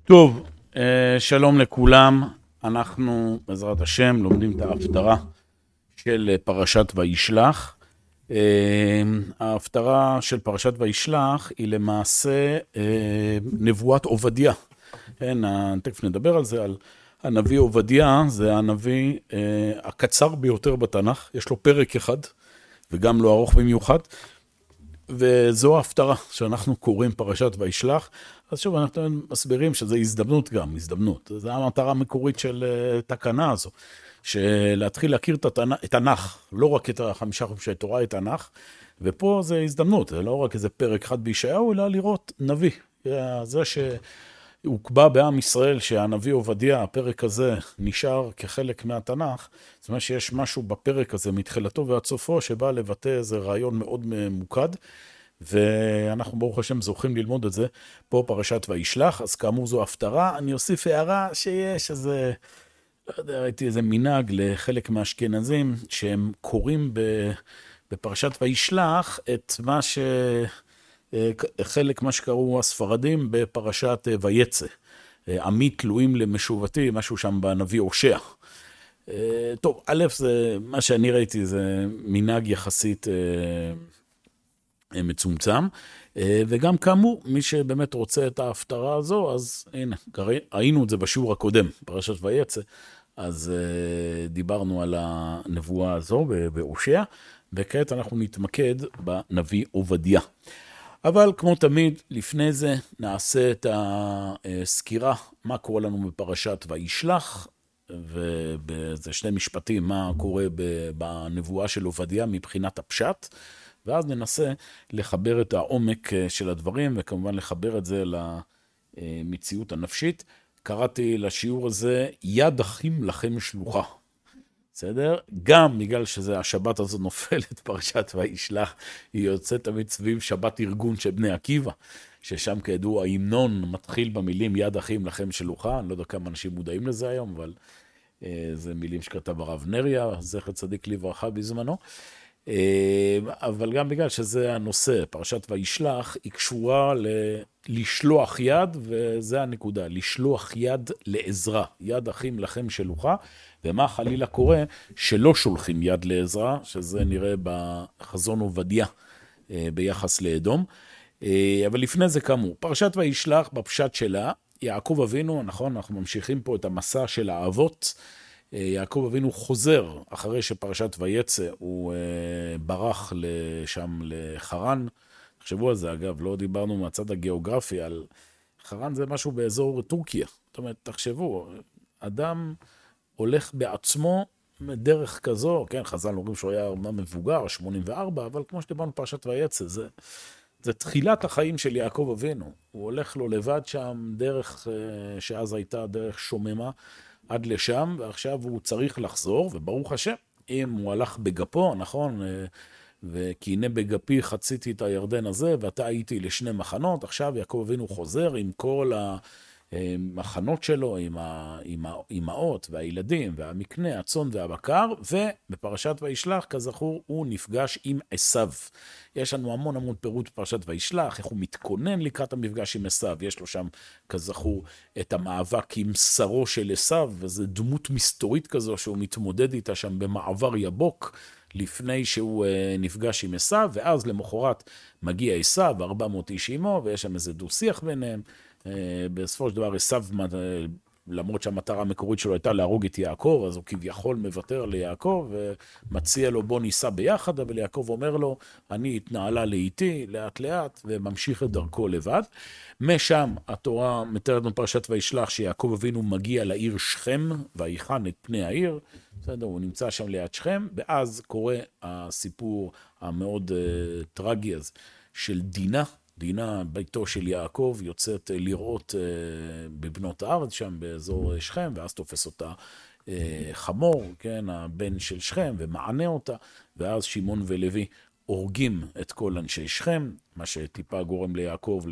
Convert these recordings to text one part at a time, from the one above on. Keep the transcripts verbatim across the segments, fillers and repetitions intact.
טוב, אה, שלום לכולם. אנחנו בעזרת השם לומדים את ההפטרה של אה, פרשת וישלח. אה, ההפטרה של פרשת וישלח היא למעשה אה, נבואת עובדיה. כן, ה- תכף נדבר על זה, על הנביא עובדיה. זה הנביא אה, הקצר ביותר בתנ"ך, יש לו פרק אחד וגם לא ארוך במיוחד. וזו ההפטרה שאנחנו קוראים פרשת וישלח. אז שוב, אנחנו מסבירים שזה הזדמנות גם, הזדמנות. זו המטרה המקורית של uh, תקנה הזו, שלהתחיל להכיר את התנ"ך, את התנ"ך, לא רק את החמישה חומשי תורה, את התנ"ך, ופה זה הזדמנות, זה לא רק איזה פרק אחד בישעיהו, אלא לראות נביא. זה שהוקבע בעם ישראל שהנביא עובדיה, הפרק הזה נשאר כחלק מהתנ"ך, זאת אומרת שיש משהו בפרק הזה מתחילתו ועד סופו שבא לבטא איזה רעיון מאוד ממוקד, ואנחנו ברוך השם זוכים ללמוד את זה פה פרשת וישלח. אז כאמור זו הפטרה. אני אוסיף הערה שיש איזה, לא יודע, ראיתי איזה מנהג לחלק מהאשכנזים שהם קוראים בפרשת וישלח את מה ש... חלק מה שקראו הספרדים בפרשת ויצא. עמי תלויים למשובתי, משהו שם בנביא הושע. טוב, א', זה, מה שאני ראיתי זה מנהג יחסית מצומצם, וגם כאמור, מי שבאמת רוצה את ההפטרה הזו, אז הנה, ראינו את זה בשיעור הקודם, פרשת ויצא, אז דיברנו על הנבואה הזו בהושע, וכעת אנחנו נתמקד בנביא עובדיה. אבל כמו תמיד, לפני זה נעשה את הסקירה, מה קורה לנו בפרשת וישלח, ובזה שני משפטים, מה קורה בנבואה של עובדיה מבחינת הפשט, ואז ננסה לחבר את העומק של הדברים, וכמובן לחבר את זה למציאות הנפשית. קראתי לשיעור הזה, יד אחים לכם שלוחה. בסדר? גם בגלל שזה השבת הזו נופלת פרשת וישלח, היא יוצאת תמיד סביב שבת ארגון של בני עקיבא, ששם כידוע ההמנון מתחיל במילים יד אחים לכם שלוחה. אני לא יודע כמה אנשים מודעים לזה היום, אבל אה, זה מילים שכתב הרב נריה, זכר צדיק לברכה בזמנו. אה, אבל גם בגלל שזה הנושא, פרשת וישלח, היא קשורה ל... לשלוח יד, וזה הנקודה, לשלוח יד לעזרה, יד אחים לכם שלוחה, ומה חלילה קורה שלא שולחים יד לעזרה, שזה נראה בחזון עובדיה ביחס לאדום. אבל לפני זה כאמור, פרשת וישלח בפשט שלה, יעקב אבינו, נכון, אנחנו ממשיכים פה את המסע של האבות, יעקב אבינו חוזר אחרי שפרשת ויצא, הוא ברח לשם לחרן. תחשבו על זה, אגב, לא דיברנו מהצד הגיאוגרפי על חרן, זה משהו באזור טורקיה. זאת אומרת, תחשבו, אדם הולך בעצמו דרך כזו, כן, חז"ל אומרים שהוא היה אומנם מבוגר, שמונים וארבע, אבל כמו שדיברנו פרשת ויצא, זה, זה תחילת החיים של יעקב אבינו. הוא הולך לו לבד שם דרך שאז הייתה דרך שוממה עד לשם, ועכשיו הוא צריך לחזור, וברוך השם, אם הוא הלך בגפו, נכון, וכי הנה בגפי חציתי את הירדן הזה, ואתה הייתי לשני מחנות, עכשיו יעקב אבינו חוזר עם כל המחנות שלו, עם האימהות והילדים והמקנה, הצאן והבקר, ובפרשת וישלח, כזכור, הוא נפגש עם עשיו. יש לנו המון המון פירוט בפרשת וישלח, איך הוא מתכונן לקראת המפגש עם עשיו, יש לו שם, כזכור, את המאבק עם שרו של עשיו, וזו דמות מסתורית כזו שהוא מתמודד איתה שם במעבר יבוק, לפני שהוא נפגש עם עשיו, ואז למחרת מגיע עשיו, ארבע מאות איש עמו, ויש שם איזה דו שיח ביניהם. בסופו של דבר עשיו, למרות שהמטרה המקורית שלו הייתה להרוג את יעקב, אז הוא כביכול מוותר ליעקב, ומציע לו בוא ניסע ביחד, אבל יעקב אומר לו, אני התנהלה לאיתי, לאט לאט, וממשיך את דרכו לבד. משם התורה מתארת לנו פרשת וישלח, שיעקב אבינו מגיע לעיר שכם, ויחן את פני העיר, בסדר, הוא נמצא שם ליד שכם, ואז קורה הסיפור המאוד uh, טרגי הזה של דינה, דינה ביתו של יעקב יוצאת לראות uh, בבנות הארץ שם באזור שכם, ואז תופס אותה uh, חמור, כן, הבן של שכם, ומענה אותה, ואז שמעון ולוי הורגים את כל אנשי שכם, מה שטיפה גורם ליעקב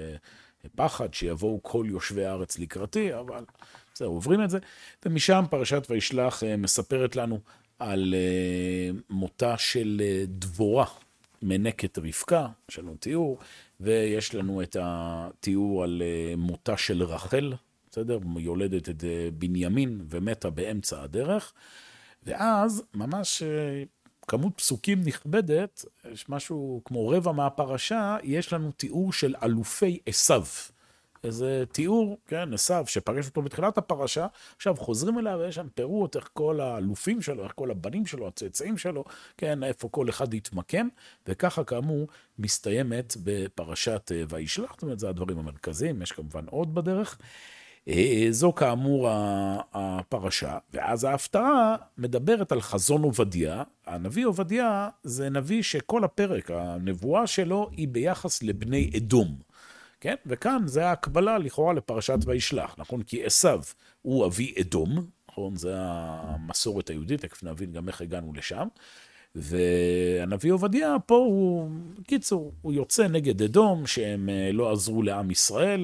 לפחד שיבואו כל יושבי הארץ לקראתי, אבל בסדר, עוברים את זה, ומשם פרשת וישלח מספרת לנו על מותה של דבורה, מנקת רבקה, יש לנו תיאור, ויש לנו את התיאור על מותה של רחל, בסדר? יולדת את בנימין ומתה באמצע הדרך, ואז ממש כמות פסוקים נכבדת, יש משהו כמו רבע מהפרשה, יש לנו תיאור של אלופי עשיו. איזה תיאור, כן, עשיו, שפגש אותו בתחילת הפרשה, עכשיו חוזרים אליו ויש שם פירוט איך כל האלופים שלו, איך כל הבנים שלו, הצאצאים שלו, כן, איפה כל אחד יתמקם, וככה כאמור מסתיימת בפרשת וישלח, זאת אומרת, זה הדברים המרכזיים, יש כמובן עוד בדרך. זו כאמור הפרשה, ואז ההפטרה מדברת על חזון עובדיה. הנביא עובדיה זה נביא שכל הפרק, הנבואה שלו היא ביחס לבני אדום. כן? וכאן זה ההקבלה לכאורה לפרשת וישלח, נכון? כי עשיו הוא אבי אדום, נכון? זה המסורת היהודית, תכף נבין גם איך הגענו לשם. והנביא עובדיה פה הוא, קיצור, הוא יוצא נגד אדום, שהם לא עזרו לעם ישראל,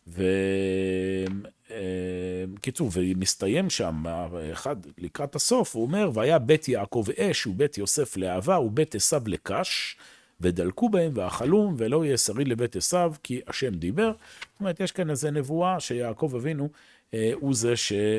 וקיצור, ומסתיים שם, אחד לקראת הסוף, הוא אומר, והיה בית יעקב אש, ובית יוסף לאהבה, ובית עשיו לקש, ודלקו בהם ואכלום, ולא יהיה שרי לבית עשיו, כי השם דיבר. זאת אומרת, יש כאן איזו נבואה שיעקב אבינו, אה, הוא זה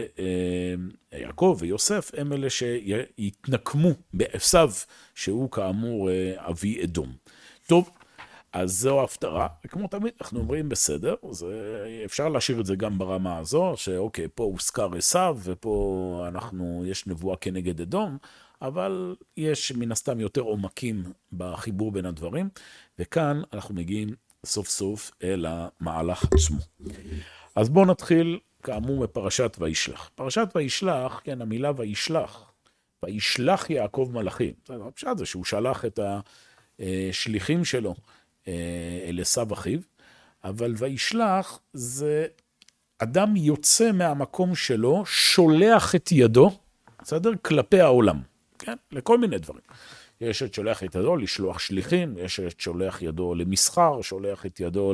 שיעקב ויוסף הם אלה שיתנקמו בעשיו, שהוא כאמור אה, אבי אדום. טוב, אז זו ההפטרה, וכמו תמיד אנחנו אומרים בסדר, זה, אפשר להשאיר את זה גם ברמה הזו, שאוקיי, פה הוזכר עשיו, ופה אנחנו, יש נבואה כנגד אדום, אבל יש מן הסתם יותר עומקים בחיבור בין הדברים, וכאן אנחנו מגיעים סוף סוף אל המהלך עצמו. אז בואו נתחיל כאמור בפרשת וישלח. פרשת וישלח, כן, המילה וישלח, וישלח יעקב מלאכים. הפשט זה שהוא שלח את השליחים שלו אל עשיו אחיו, אבל וישלח זה אדם יוצא מהמקום שלו, שולח את ידו, בסדר? כלפי העולם. כן? לכל מיני דברים. יש את שולח את ידו לשלוח שליחים, יש את שולח ידו למסחר, שולח את ידו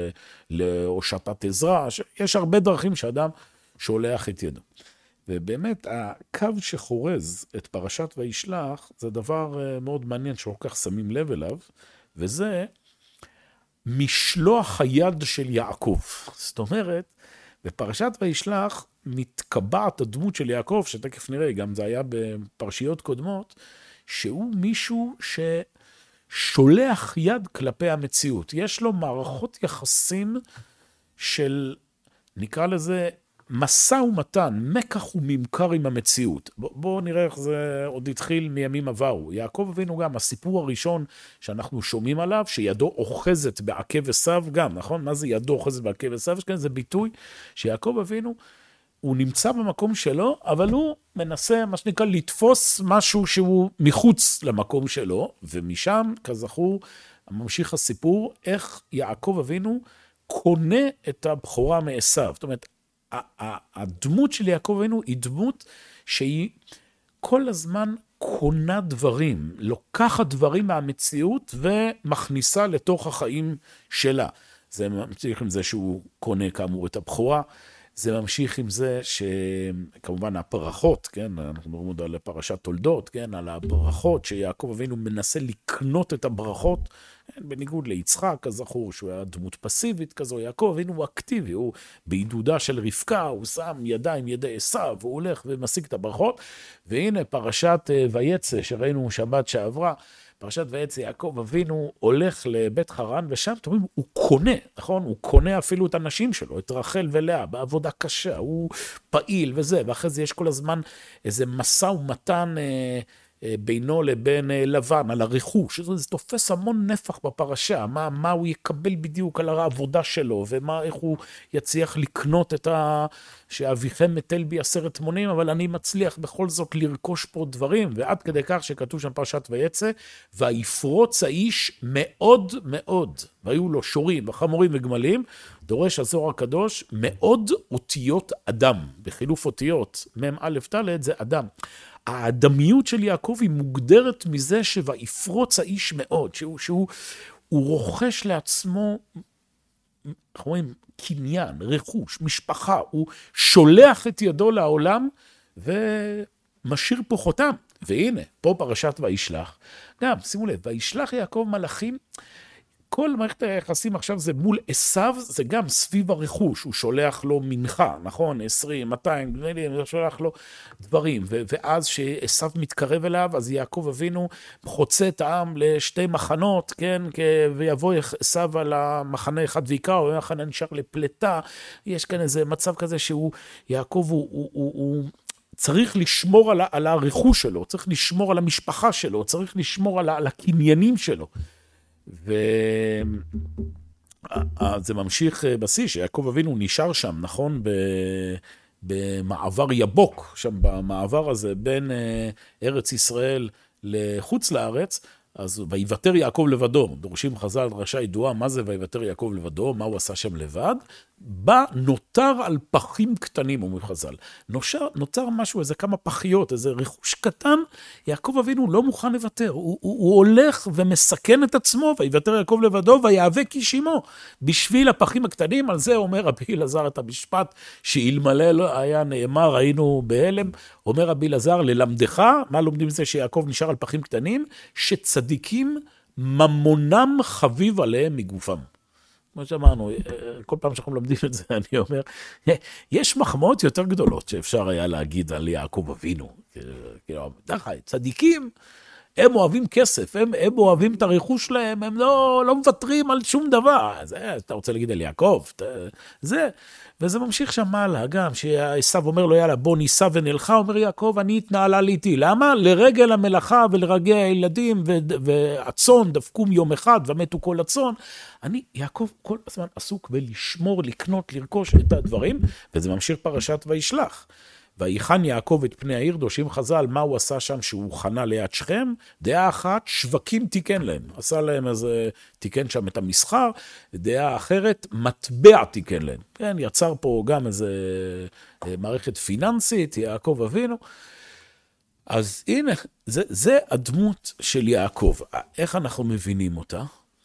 להושטת עזרה, יש הרבה דרכים שאדם שולח את ידו. ובאמת, הקו שחורז את פרשת וישלח, זה דבר מאוד מעניין שכל כך שמים לב אליו, וזה משלוח היד של יעקב. זאת אומרת, בפרשת וישלח מתקבעת הדמות של יעקב, שתכף נראה, גם זה היה בפרשיות קודמות, שהוא מישהו ששולח יד כלפי המציאות. יש לו מערכות יחסים של, נקרא לזה, מסע ומתן, מקח וממכר עם המציאות. בואו בוא נראה איך זה עוד התחיל מימים עברו. יעקב אבינו גם, הסיפור הראשון שאנחנו שומעים עליו, שידו אוחזת בעקב עשיו גם, נכון? מה זה ידו אוחזת בעקב עשיו? זה ביטוי שיעקב אבינו, הוא נמצא במקום שלו, אבל הוא מנסה, מה שנקרא, לתפוס משהו שהוא מחוץ למקום שלו, ומשם, כזכור, ממשיך הסיפור, איך יעקב אבינו קונה את הבכורה מעשיו. זאת אומרת, הדמות של יעקב אבינו היא דמות שהיא כל הזמן קונה דברים, לוקחת דברים מהמציאות ומכניסה לתוך החיים שלה. זה ממשיך עם זה שהוא קונה כאמור את הבכורה, זה ממשיך עם זה שכמובן הפרחות, כן, אנחנו מדברים עוד על פרשת תולדות, כן, על הברכות שיעקב אבינו מנסה לקנות את הברכות, כן, בניגוד ליצחק, כזכור שהוא היה דמות פסיבית כזו, יעקב אבינו הוא אקטיבי, הוא בעידודה של רבקה, הוא שם ידיים ידי עשיו, והוא הולך ומשיג את הברכות, והנה פרשת ויצא שראינו שבת שעברה, פרשת ויצא יעקב אבינו הולך לבית חרן, ושם אתם רואים, הוא קונה, נכון? הוא קונה אפילו את הנשים שלו, את רחל ולאה, בעבודה קשה, הוא פעיל וזה, ואחרי זה יש כל הזמן איזה מסע ומתן אה, אה, בינו לבין אה, לבן, על הרכוש, זה, זה תופס המון נפח בפרשה, מה, מה הוא יקבל בדיוק על העבודה שלו, ומה, איך הוא יצליח לקנות את ה... שאביכם מטל בי עשרת מונים, אבל אני מצליח בכל זאת לרכוש פה דברים, ועד כדי כך שכתוב שם פרשת ויצא, ויפרוץ האיש מאוד מאוד, והיו לו שורים וחמורים וגמלים, דורש הזוהר הקדוש, מאוד אותיות אדם, בחילוף אותיות, מם א' ד' זה אדם. האדמיות של יעקב היא מוגדרת מזה שויפרוץ האיש מאוד, שהוא, שהוא הוא רוכש לעצמו, אנחנו רואים, קניין, רכוש, משפחה, הוא שולח את ידו לעולם ומשאיר פה חותם. והנה, פה פרשת וישלח, גם, שימו לב, וישלח יעקב מלאכים, כל מערכת היחסים עכשיו זה מול עשיו, זה גם סביב הרכוש, הוא שולח לו מנחה, נכון? עשרים, מאתיים, הוא שולח לו דברים, ו- ואז שעשיו מתקרב אליו, אז יעקב אבינו חוצה את העם לשתי מחנות, כן? ויבוא עשיו על המחנה אחד ויקרא, או המחנה נשאר לפלטה, יש כאן איזה מצב כזה שהוא, יעקב הוא, הוא, הוא, הוא צריך לשמור על, על הרכוש שלו, צריך לשמור על המשפחה שלו, צריך לשמור על, על הקניינים שלו. וזה ממשיך בשיא, שיעקב אבינו נשאר שם, נכון? במעבר יבוק, שם במעבר הזה בין ארץ ישראל לחוץ לארץ, אז ויוותר יעקב לבדו, דורשים חז"ל דרשה ידועה, מה זה ויוותר יעקב לבדו, מה הוא עשה שם לבד? בא נותר על פחים קטנים, אומר חז"ל. נותר, נותר משהו, איזה כמה פחיות, איזה רכוש קטן, יעקב אבינו לא מוכן לוותר, הוא, הוא, הוא הולך ומסכן את עצמו, ויוותר יעקב לבדו, ויאבק איש עמו, בשביל הפחים הקטנים, על זה אומר רבי אלעזר את המשפט, שאלמלא היה נאמר, היינו בהלם, אומר רבי אלעזר, ללמדך, מה לומדים זה שיעקב נשאר על פחים קטנים? שצדיקים ממונם חביב עליהם מגופם. כמו שאמרנו, כל פעם שאנחנו לומדים את זה, אני אומר, יש מחמאות יותר גדולות שאפשר היה להגיד על יעקב אבינו. כאילו, דחי, צדיקים, הם אוהבים כסף, הם, הם אוהבים את הרכוש שלהם, הם לא, לא מוותרים על שום דבר. זה, אתה רוצה להגיד על יעקב, זה, וזה ממשיך שם מעלה, גם שעשיו אומר לו, יאללה, בוא ניסע ונלכה, אומר יעקב, אני התנהלה לי איתי. למה? לרגל המלאכה ולרגל הילדים, והצון דפקום יום אחד, ומתו כל הצון. אני, יעקב, כל הזמן עסוק בלשמור, לקנות, לרכוש את הדברים, וזה ממשיך פרשת וישלח. ויחן יעקב את פני העיר, דורשים חז"ל, מה הוא עשה שם שהוא חנה ליד שכם? דעה אחת, שווקים תיקן להם. עשה להם איזה, תיקן שם את המסחר, דעה אחרת, מטבע תיקן להם. כן, יצר פה גם איזה מערכת פיננסית, יעקב אבינו. אז הנה, זה, זה הדמות של יעקב. איך אנחנו מבינים אותה?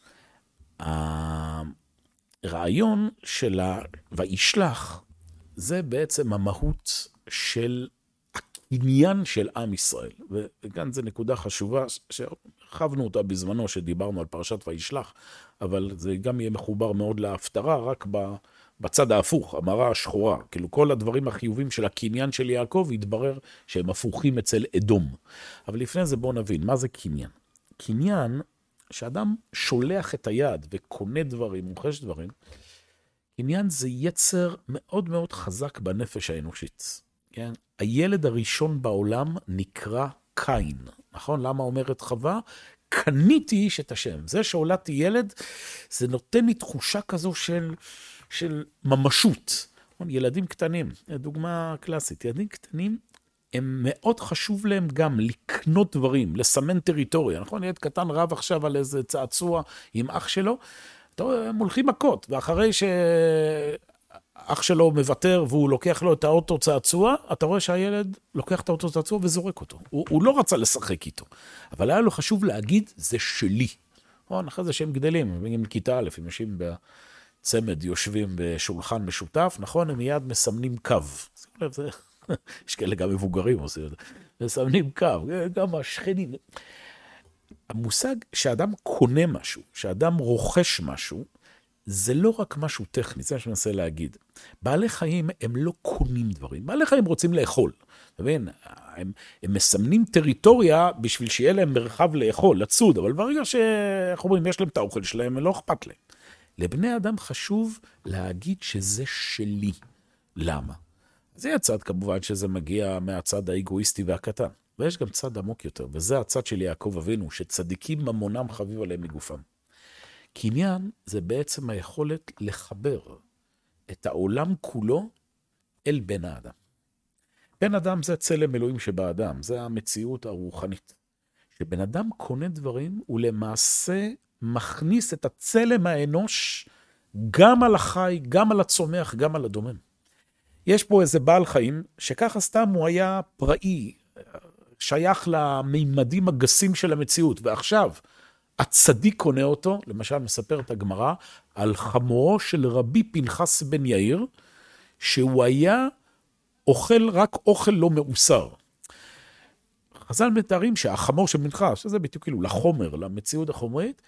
הרעיון של וישלח, זה בעצם המהות של הקניין של עם ישראל. וכאן זו נקודה חשובה שחבנו אותה בזמנו שדיברנו על פרשת וישלח, אבל זה גם יהיה מחובר מאוד להפטרה, רק בצד ההפוך, המראה השחורה. כאילו כל הדברים החיובים של הקניין של יעקב יתברר שהם הפוכים אצל אדום. אבל לפני זה בואו נבין, מה זה קניין? קניין, שאדם שולח את היד וקונה דברים, מוכש דברים, עניין זה יצר מאוד מאוד חזק בנפש האנושית. כן? הילד הראשון בעולם נקרא קין. נכון? למה אומרת חווה? קניתי איש את השם. זה שהולדתי ילד, זה נותן לי תחושה כזו של, של ממשות. ילדים קטנים, דוגמה קלאסית. ילדים קטנים, הם מאוד חשוב להם גם לקנות דברים, לסמן טריטוריה. נכון? ילד קטן רב עכשיו על איזה צעצוע עם אח שלו, הם הולכים מכות, ואחרי שאח שלו מוותר והוא לוקח לו את האוטו צעצוע, אתה רואה שהילד לוקח את האוטו צעצוע וזורק אותו. הוא, הוא לא רצה לשחק איתו, אבל היה לו חשוב להגיד, זה שלי. אחרי זה שהם גדלים, הם כיתה א', הם יושבים בצמד, יושבים בשולחן משותף, נכון? הם מיד מסמנים קו. זה, יש כאלה גם מבוגרים עושים את זה. מסמנים קו, גם השכנים. המושג שאדם קונה משהו, שאדם רוכש משהו, זה לא רק משהו טכני, זה מה שאני מנסה להגיד. בעלי חיים הם לא קונים דברים, בעלי חיים רוצים לאכול. מבין? הם, הם מסמנים טריטוריה בשביל שיהיה להם מרחב לאכול, לצוד, אבל ברגע שאנחנו אומרים, יש להם את האוכל שלהם, לא אכפת להם. לבני אדם חשוב להגיד שזה שלי. למה? זה הצד כמובן שזה מגיע מהצד האגואיסטי והקטן. ויש גם צד עמוק יותר, וזה הצד של יעקב אבינו, שצדיקים ממונם חביב עליהם מגופם. קניין זה בעצם היכולת לחבר את העולם כולו אל בן האדם. בן אדם זה צלם אלוהים שבאדם, זה המציאות הרוחנית. שבן אדם קונה דברים, הוא למעשה מכניס את הצלם האנוש גם על החי, גם על הצומח, גם על הדומם. יש פה איזה בעל חיים, שככה סתם הוא היה פראי, שייך למימדים הגסים של המציאות, ועכשיו הצדיק קונה אותו, למשל מספר את הגמרא, על חמורו של רבי פנחס בן יאיר, שהוא היה אוכל רק אוכל לא מאוסר. חז"ל מתארים שהחמור של מנחה, שזה בדיוק כאילו לחומר, למציאות החומרית,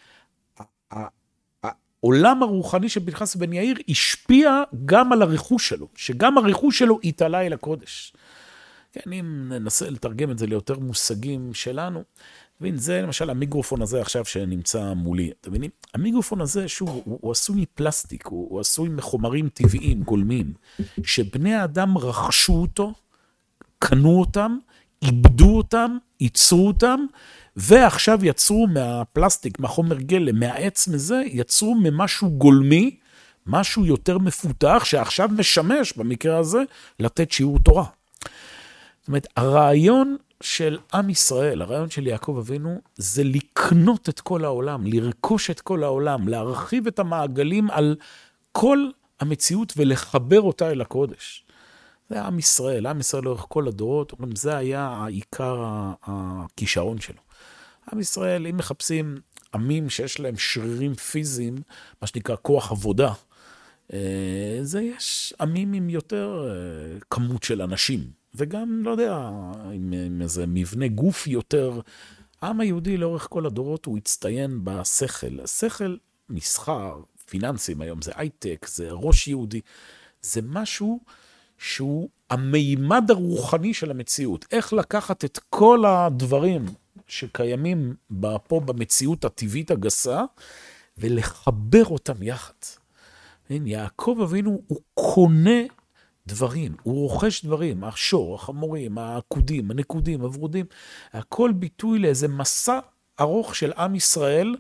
העולם הרוחני של פנחס בן יאיר השפיע גם על הרכוש שלו, שגם הרכוש שלו התעלה אל הקודש. כן, אם ננסה לתרגם את זה ליותר מושגים שלנו, תבין, זה למשל המיקרופון הזה עכשיו שנמצא מולי, אתם מבינים? המיקרופון הזה, שוב, הוא, הוא עשוי מפלסטיק, הוא, הוא עשוי מחומרים טבעיים, גולמיים, שבני האדם רכשו אותו, קנו אותם, איבדו אותם, ייצרו אותם, ועכשיו יצרו מהפלסטיק, מהחומר גלם, מהעץ מזה, יצרו ממשהו גולמי, משהו יותר מפותח, שעכשיו משמש, במקרה הזה, לתת שיעור תורה. זאת אומרת, הרעיון של עם ישראל, הרעיון של יעקב אבינו, זה לקנות את כל העולם, לרכוש את כל העולם, להרחיב את המעגלים על כל המציאות ולחבר אותה אל הקודש. זה עם ישראל, עם ישראל לאורך כל הדורות, זה היה העיקר הכישרון שלו. עם ישראל, אם מחפשים עמים שיש להם שרירים פיזיים, מה שנקרא כוח עבודה, זה יש עמים עם יותר כמות של אנשים, וגם, לא יודע, עם, עם איזה מבנה גוף יותר. העם היהודי לאורך כל הדורות הוא הצטיין בשכל. השכל, מסחר, פיננסים היום, זה הייטק, זה ראש יהודי, זה משהו שהוא המימד הרוחני של המציאות. איך לקחת את כל הדברים שקיימים פה במציאות הטבעית הגסה, ולחבר אותם יחד. יעקב אבינו הוא קונה דברים, הוא רוכש דברים, השור, החמורים, העקודים, הנקודים, הוורודים, הכל ביטוי לאיזה מסע ארוך של עם ישראל,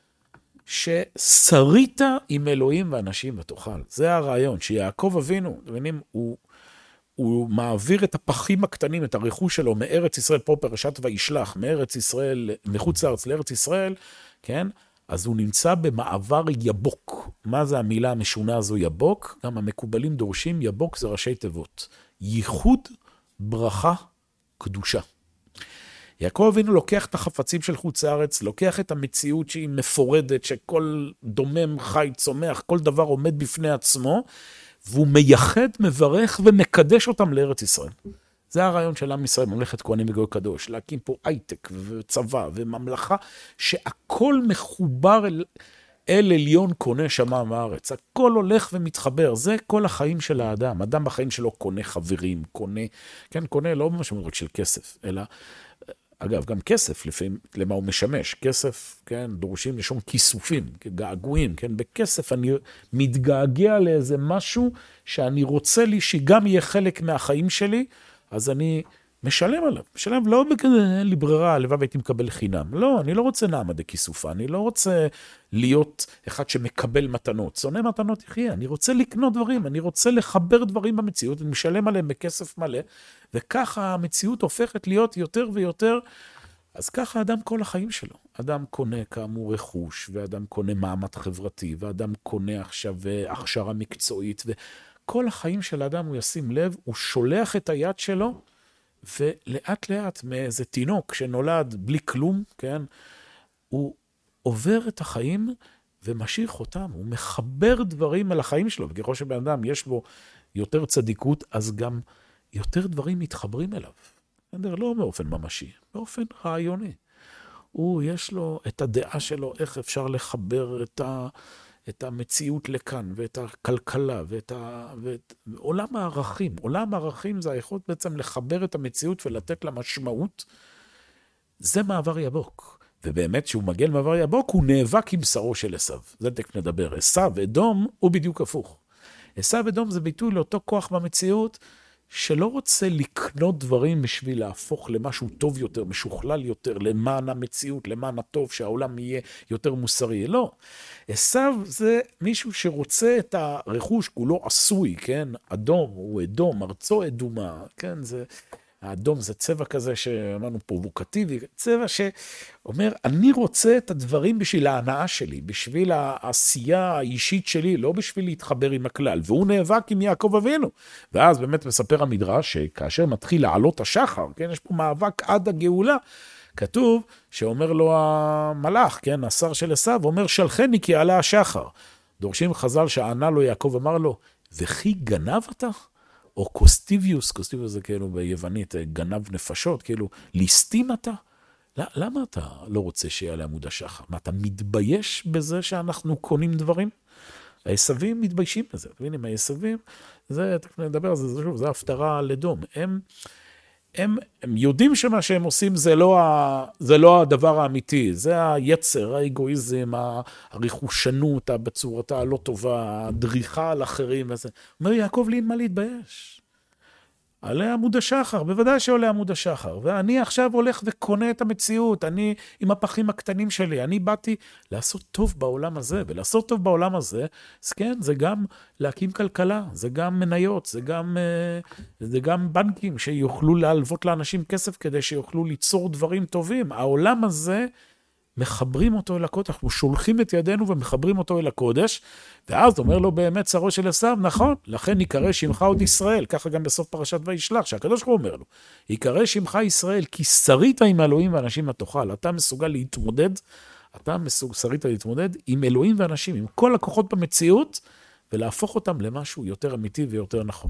ששרית עם אלוהים ואנשים ותאכל. זה הרעיון, שיעקב אבינו, מבינים, הוא, הוא מעביר את הפחים הקטנים, את הרכוש שלו, מארץ ישראל, פה פרשת וישלח, מארץ ישראל, מחוץ לארץ לארץ ישראל, כן? אז הוא נמצא במעבר יבוק. מה זה המילה המשונה הזו יבוק? גם המקובלים דורשים, יבוק זה ראשי תיבות. ייחוד, ברכה, קדושה. יעקב אבינו לוקח את החפצים של חוץ הארץ, לוקח את המציאות שהיא מפורדת, שכל דומם, חי, צומח, כל דבר עומד בפני עצמו, והוא מייחד, מברך ומקדש אותם לארץ ישראל. זה הרעיון של עם ישראל, ממלכת כהנים וגוי קדוש, להקים פה הייטק וצבא וממלכה, שהכל מחובר אל, אל עליון קונה שמיים הארץ. הכל הולך ומתחבר, זה כל החיים של האדם. אדם בחיים שלו קונה חברים, קונה, כן, קונה לא במשמעות רק של כסף, אלא, אגב, גם כסף, לפעמים, למה הוא משמש. כסף, כן, דורשים לשום כיסופים, געגועים, כן, בכסף אני מתגעגע לאיזה משהו שאני רוצה לי שגם יהיה חלק מהחיים שלי, אז אני משלם עליו. משלם לא בכזה, אין לי ברירה, לבד הייתי מקבל חינם. לא, אני לא רוצה נעמה דכיסופה, אני לא רוצה להיות אחד שמקבל מתנות. שונא מתנות יחיה, אני רוצה לקנות דברים, אני רוצה לחבר דברים במציאות, אני משלם עליהם בכסף מלא, וככה המציאות הופכת להיות יותר ויותר. אז ככה אדם כל החיים שלו. אדם קונה כאמור רכוש, ואדם קונה מעמד חברתי, ואדם קונה עכשיו הכשרה מקצועית, וכל החיים של האדם הוא ישים לב, הוא שולח את היד שלו, ולאט לאט מאיזה תינוק שנולד בלי כלום, כן, הוא עובר את החיים ומשיך אותם, הוא מחבר דברים על החיים שלו, וככל שבן אדם יש בו יותר צדיקות, אז גם יותר דברים מתחברים אליו. לא באופן ממשי, באופן רעיוני. הוא, יש לו את הדעה שלו, איך אפשר לחבר את ה... את המציאות לכאן, ואת הכלכלה, ואת, ה... ואת עולם הערכים. עולם הערכים זה היכולת בעצם לחבר את המציאות ולתת לה משמעות. זה מעבר יבוק. ובאמת שהוא מגיע למעבר יבוק, הוא נאבק עם שרו של עשיו. זה תכף נדבר. עשיו אדום הוא בדיוק הפוך. עשיו אדום זה ביטוי לאותו כוח במציאות, שלא רוצה לקנות דברים בשביל להפוך למשהו טוב יותר, משוכלל יותר, למען המציאות, למען הטוב, שהעולם יהיה יותר מוסרי. לא. עשיו זה מישהו שרוצה את הרכוש, כולו עשוי, כן? אדום, הוא אדום, ארצו אדומה, כן? זה... האדום זה צבע כזה שאמרנו פרובוקטיבי, צבע שאומר, אני רוצה את הדברים בשביל ההנאה שלי, בשביל העשייה האישית שלי, לא בשביל להתחבר עם הכלל. והוא נאבק עם יעקב אבינו. ואז באמת מספר המדרש שכאשר מתחיל לעלות השחר, כן, יש פה מאבק עד הגאולה, כתוב שאומר לו המלאך, כן, השר של עשיו, אומר שלחני כי עלה השחר. דורשים חז"ל שענה לו יעקב, אמר לו, וכי גנב אתה? או קוסטיביוס, קוסטיביוס זה כאילו ביוונית, גנב נפשות, כאילו, ליסטים אתה? למה אתה לא רוצה שיהיה לעמוד השחר? מה, אתה מתבייש בזה שאנחנו קונים דברים? העשבים מתביישים בזה, אתם מבינים, העשבים, זה, תכף נדבר על זה, זה שוב, זה הפטרה לדום. הם, הם, הם יודעים שמה שהם עושים זה לא, ה, זה לא הדבר האמיתי, זה היצר, האגואיזם, הריחושנות, בצורתה הלא טובה, הדריכה על אחרים, וזה. אומר יעקב לי, אין מה להתבייש. עולה עמוד השחר, בוודאי שעולה עמוד השחר, ואני עכשיו הולך וקונה את המציאות, אני עם הפחים הקטנים שלי, אני באתי לעשות טוב בעולם הזה, ולעשות טוב בעולם הזה, אז כן, זה גם להקים כלכלה, זה גם מניות, זה גם, זה גם בנקים שיוכלו להלוות לאנשים כסף, כדי שיוכלו ליצור דברים טובים. העולם הזה, מחברים אותו אל הקודש, אנחנו שולחים את ידינו ומחברים אותו אל הקודש, ואז אומר לו באמת שרו של עשיו, נכון, לכן יקרא שמך עוד ישראל, ככה גם בסוף פרשת וישלח, שהקדוש ברוך הוא אומר לו, יקרא שמך ישראל, כי שרית עם אלוהים ואנשים התאכל, אתה מסוגל להתמודד, אתה מסוג, שרית להתמודד עם אלוהים ואנשים, עם כל הכוחות במציאות, ולהפוך אותם למשהו יותר אמיתי ויותר נכון.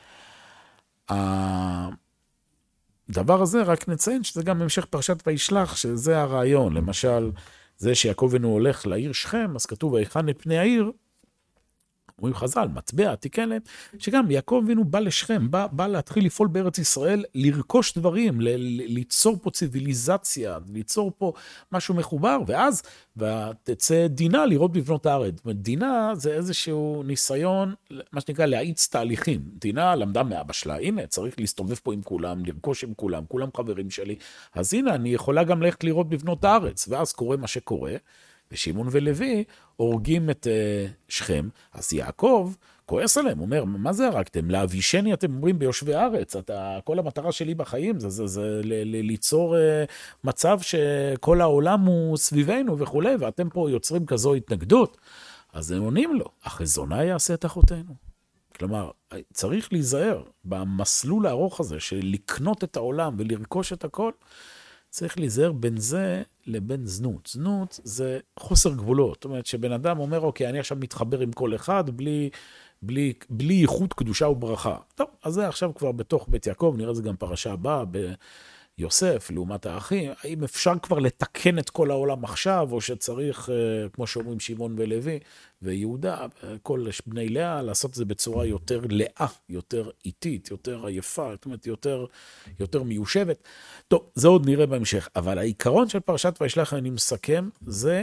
הדבר הזה, רק נציין שזה גם המשך פרשת וישלח, שזה הרעיון. למשל, זה שיעקב אבינו הולך לעיר שכם, אז כתוב, ויחן את פני העיר, אומרים חז"ל, מטבע, תיקן להם, שגם יעקב אבינו בא לשכם, בא, בא להתחיל לפעול בארץ ישראל, לרכוש דברים, ל- ל- ליצור פה ציוויליזציה, ליצור פה משהו מחובר, ואז תצא דינה לראות בבנות הארץ. דינה זה איזשהו ניסיון, מה שנקרא, להאיץ תהליכים. דינה למדה מאבא שלה, הנה, צריך להסתובב פה עם כולם, לרכוש עם כולם, כולם חברים שלי, אז הנה, אני יכולה גם ללכת לראות בבנות הארץ, ואז קורה מה שקורה, ושמעון ולוי הורגים את uh, שכם, אז יעקב כועס עליהם, אומר, מה זה הרגתם? להבישני אתם אומרים ביושבי הארץ, אתה, כל המטרה שלי בחיים זה, זה, זה ל, ל, ליצור uh, מצב שכל העולם הוא סביבנו וכו', ואתם פה יוצרים כזו התנגדות, אז הם עונים לו, החזונה יעשה את אחותינו. כלומר, צריך להיזהר במסלול הארוך הזה של לקנות את העולם ולרכוש את הכל, צריך להיזהר בין זה לבין זנות. זנות זה חוסר גבולות. זאת אומרת, שבן אדם אומר, אוקיי, אני עכשיו מתחבר עם כל אחד, בלי, בלי, בלי ייחוד קדושה וברכה. טוב, אז זה עכשיו כבר בתוך בית יעקב, נראה זה גם פרשה הבאה ביוסף, לעומת האחים. האם אפשר כבר לתקן את כל העולם עכשיו, או שצריך, כמו שאומרים שמעון ולוי ויהודה, כל בני לאה, לעשות את זה בצורה יותר לאה, יותר איטית, יותר עייפה, זאת אומרת, יותר, יותר מיושבת. טוב, זה עוד נראה בהמשך, אבל העיקרון של פרשת וישלח, אני מסכם, זה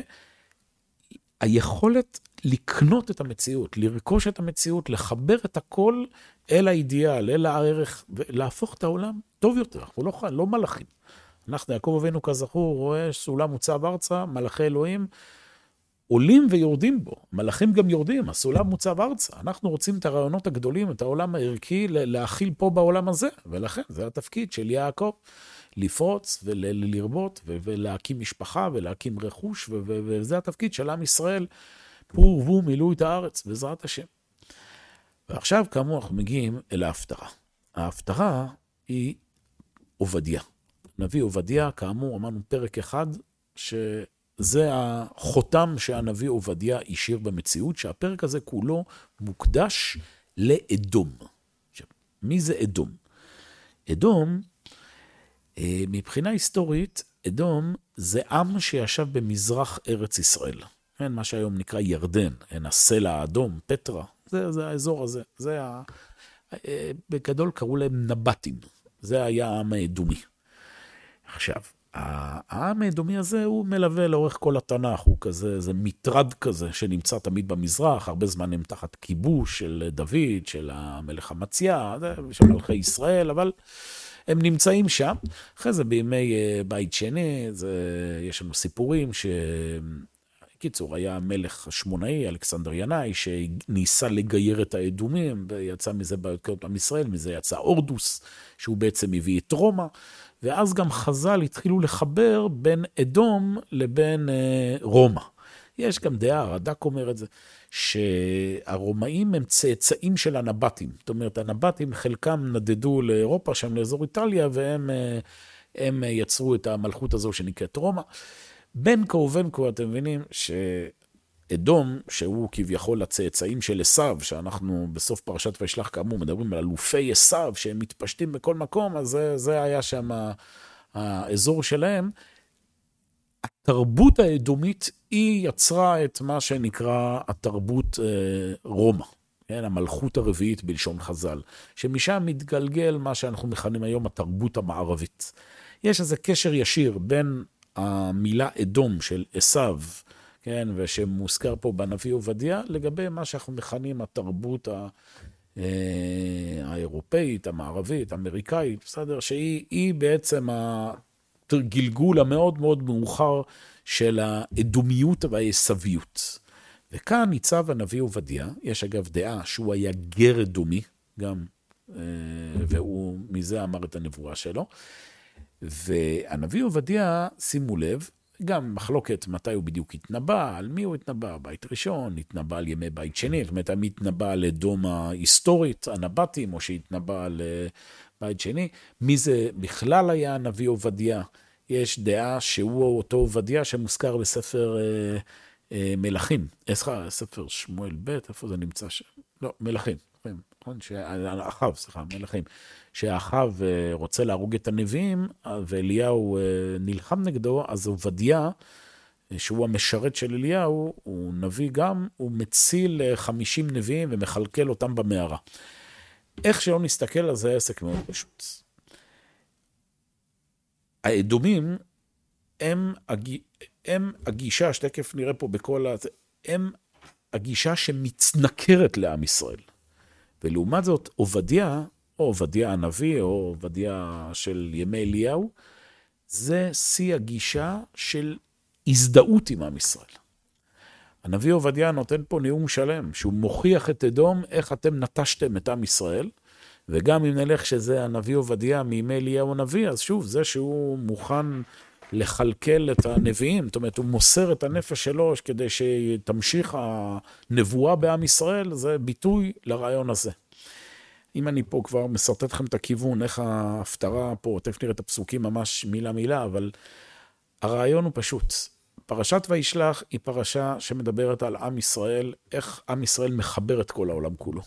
היכולת לקנות את המציאות, לרכוש את המציאות, לחבר את הכל אל האידיאל, אל הערך, ולהפוך את העולם טוב יותר. אנחנו לא, לא מלאכים. אנחנו, יעקב אבינו כזכור, רואה סולם מוצב ארצה, מלאכי אלוהים, עולים ויורדים בו. מלאכים גם יורדים, הסולם מוצב ארצה. אנחנו רוצים את הרעיונות הגדולים, את העולם הערכי, להכיל פה בעולם הזה. ולכן זה התפקיד של יעקב, לפרוץ ולרבות, ולהקים משפחה, ולהקים רכוש, וזה התפקיד של עם ישראל, פרו ורבו מילאו את הארץ, בעזרת השם. ועכשיו, כאמור, אנחנו מגיעים אל ההפטרה. ההפטרה היא עובדיה. נביא עובדיה, כאמור, אמרנו פרק אחד, שזה החותם שהנביא עובדיה השאיר במציאות, שהפרק הזה כולו מוקדש לאדום. עכשיו, מי זה אדום? אדום, מבחינה היסטורית, אדום זה עם שישב במזרח ארץ ישראל. אין מה שהיום נקרא ירדן, אין הסלע האדום, פטרה, זה, זה האזור הזה. זה ה... בגדול קראו להם נבטים. זה היה העם האדומי. עכשיו, העם האדומי הזה הוא מלווה לאורך כל התנ"ך, הוא כזה, זה מטרד כזה שנמצא תמיד במזרח, הרבה זמן הם תחת כיבוש של דוד, של המלך אמציה, של מלכי ישראל, אבל הם נמצאים שם. אחרי זה בימי בית שני, זה, יש לנו סיפורים ש... קיצור, היה מלך השמונאי, אלכסנדר ינאי, שניסה לגייר את האדומים, ויצא מזה בעיות עם ישראל, מזה יצא אורדוס, שהוא בעצם הביא את רומא, ואז גם חז"ל התחילו לחבר בין אדום לבין אה, רומא. יש גם דעה, רד"ק אומר את זה, שהרומאים הם צאצאים של הנבטים. זאת אומרת, הנבטים חלקם נדדו לאירופה, שם לאזור איטליה, והם הם יצרו את המלכות הזו שנקראת רומא. בין כה ובין כה, אתם מבינים אדום, שהוא כביכול הצאצאים של עשיו, שאנחנו בסוף פרשת וישלח כאמור מדברים על אלופי עשיו, שהם מתפשטים בכל מקום, אז זה, זה היה שם האזור שלהם. התרבות האדומית היא יצרה את מה שנקרא התרבות רומא, כן? המלכות הרביעית בלשון חז"ל, שמשם מתגלגל מה שאנחנו מכנים היום התרבות המערבית. יש איזה קשר ישיר בין המילה אדום של עשיו, כן, ושמוזכר פה בנביא עובדיה, לגבי מה שאנחנו מכנים התרבות האירופאית, המערבית, האמריקאית, בסדר? שהיא בעצם הגלגול המאוד מאוד מאוחר של האדומיות והעשוויות. וכאן ניצב הנביא עובדיה, יש אגב דעה שהוא היה גר אדומי, גם, והוא מזה אמר את הנבואה שלו, והנביא עובדיה, שימו לב, גם מחלוקת מתי הוא בדיוק התנבא, על מי הוא התנבא, בית ראשון, התנבא על ימי בית שני, זאת אומרת, מי התנבא על אדום ההיסטורית, הנבטים, או שהתנבא על בית שני, מי זה בכלל היה הנביא עובדיה? יש דעה שהוא אותו עובדיה שמוזכר בספר אה, אה, מלכים, סליחה, ספר שמואל ב', איפה זה נמצא שם? לא, מלכים, נכון? שאחב, סליחה, מלכים. שאחב רוצה להרוג את הנביאים, ואליהו נלחם נגדו, אז עובדיה, שהוא המשרת של אליהו, הוא נביא גם, הוא מציל חמישים נביאים ומחלקל אותם במערה. איך שלא נסתכל על זה, עסק מאוד פשוט. האדומים הם, הג... הם הגישה, שתקף נראה פה בכל הזה, הם הגישה שמצנקרת לעם ישראל. ולעומת זאת, עובדיה, או עובדיה הנביא, או עובדיה של ימי אליהו, זה שיא הגישה של הזדהות עם עם ישראל. הנביא עובדיה נותן פה נאום שלם, שהוא מוכיח את אדום, איך אתם נטשתם את עם ישראל, וגם אם נלך שזה הנביא עובדיה מימי אליהו הנביא, אז שוב, זה שהוא מוכן לחלקל את הנביאים, זאת אומרת, הוא מוסר את הנפש שלו, כדי שתמשיך הנבואה בעם ישראל, זה ביטוי לרעיון הזה. אם אני פה כבר מסרטט לכם את הכיוון, איך ההפטרה פה, תכף נראה את הפסוקים ממש מילה מילה, אבל הרעיון הוא פשוט. פרשת וישלח היא פרשה שמדברת על עם ישראל, איך עם ישראל מחבר את כל העולם כולו.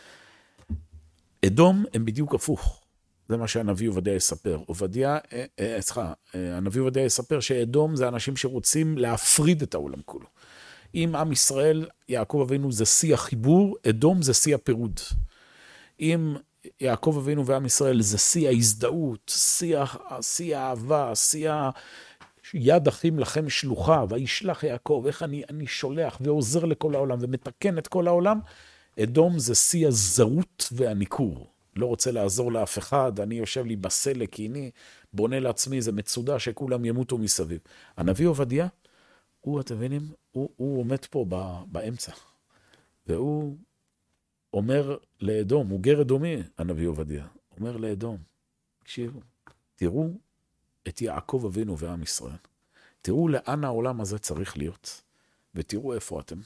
אדום הם בדיוק הפוך. זה מה שהנביא עובדיה יספר. עובדיה, סליחה, הנביא עובדיה יספר שאדום זה אנשים שרוצים להפריד את העולם כולו. אם עם ישראל, יעקב אבינו זה שיא החיבור, אדום זה שיא הפירוד. אם יעקב אבינו ועם ישראל זה שיא ההזדהות, שיא האהבה, שיא יד אחים לכם שלוחה, וישלח יעקב, איך אני, אני שולח ועוזר לכל העולם ומתקן את כל העולם, אדום זה שיא הזרות והניקור. לא רוצה לעזור לאף אחד, אני יושב לי בסלק, כי אני בונה לעצמי, זה מצודה שכולם ימותו מסביב. הנביא עובדיה, הוא, אתם מבינים, הוא, הוא עומד פה באמצע, והוא אומר לאדום, הוא גר אדומי, הנביא עובדיה, אומר לאדום, תקשיבו, תראו את יעקב אבינו ועם ישראל, תראו לאן העולם הזה צריך להיות, ותראו איפה אתם.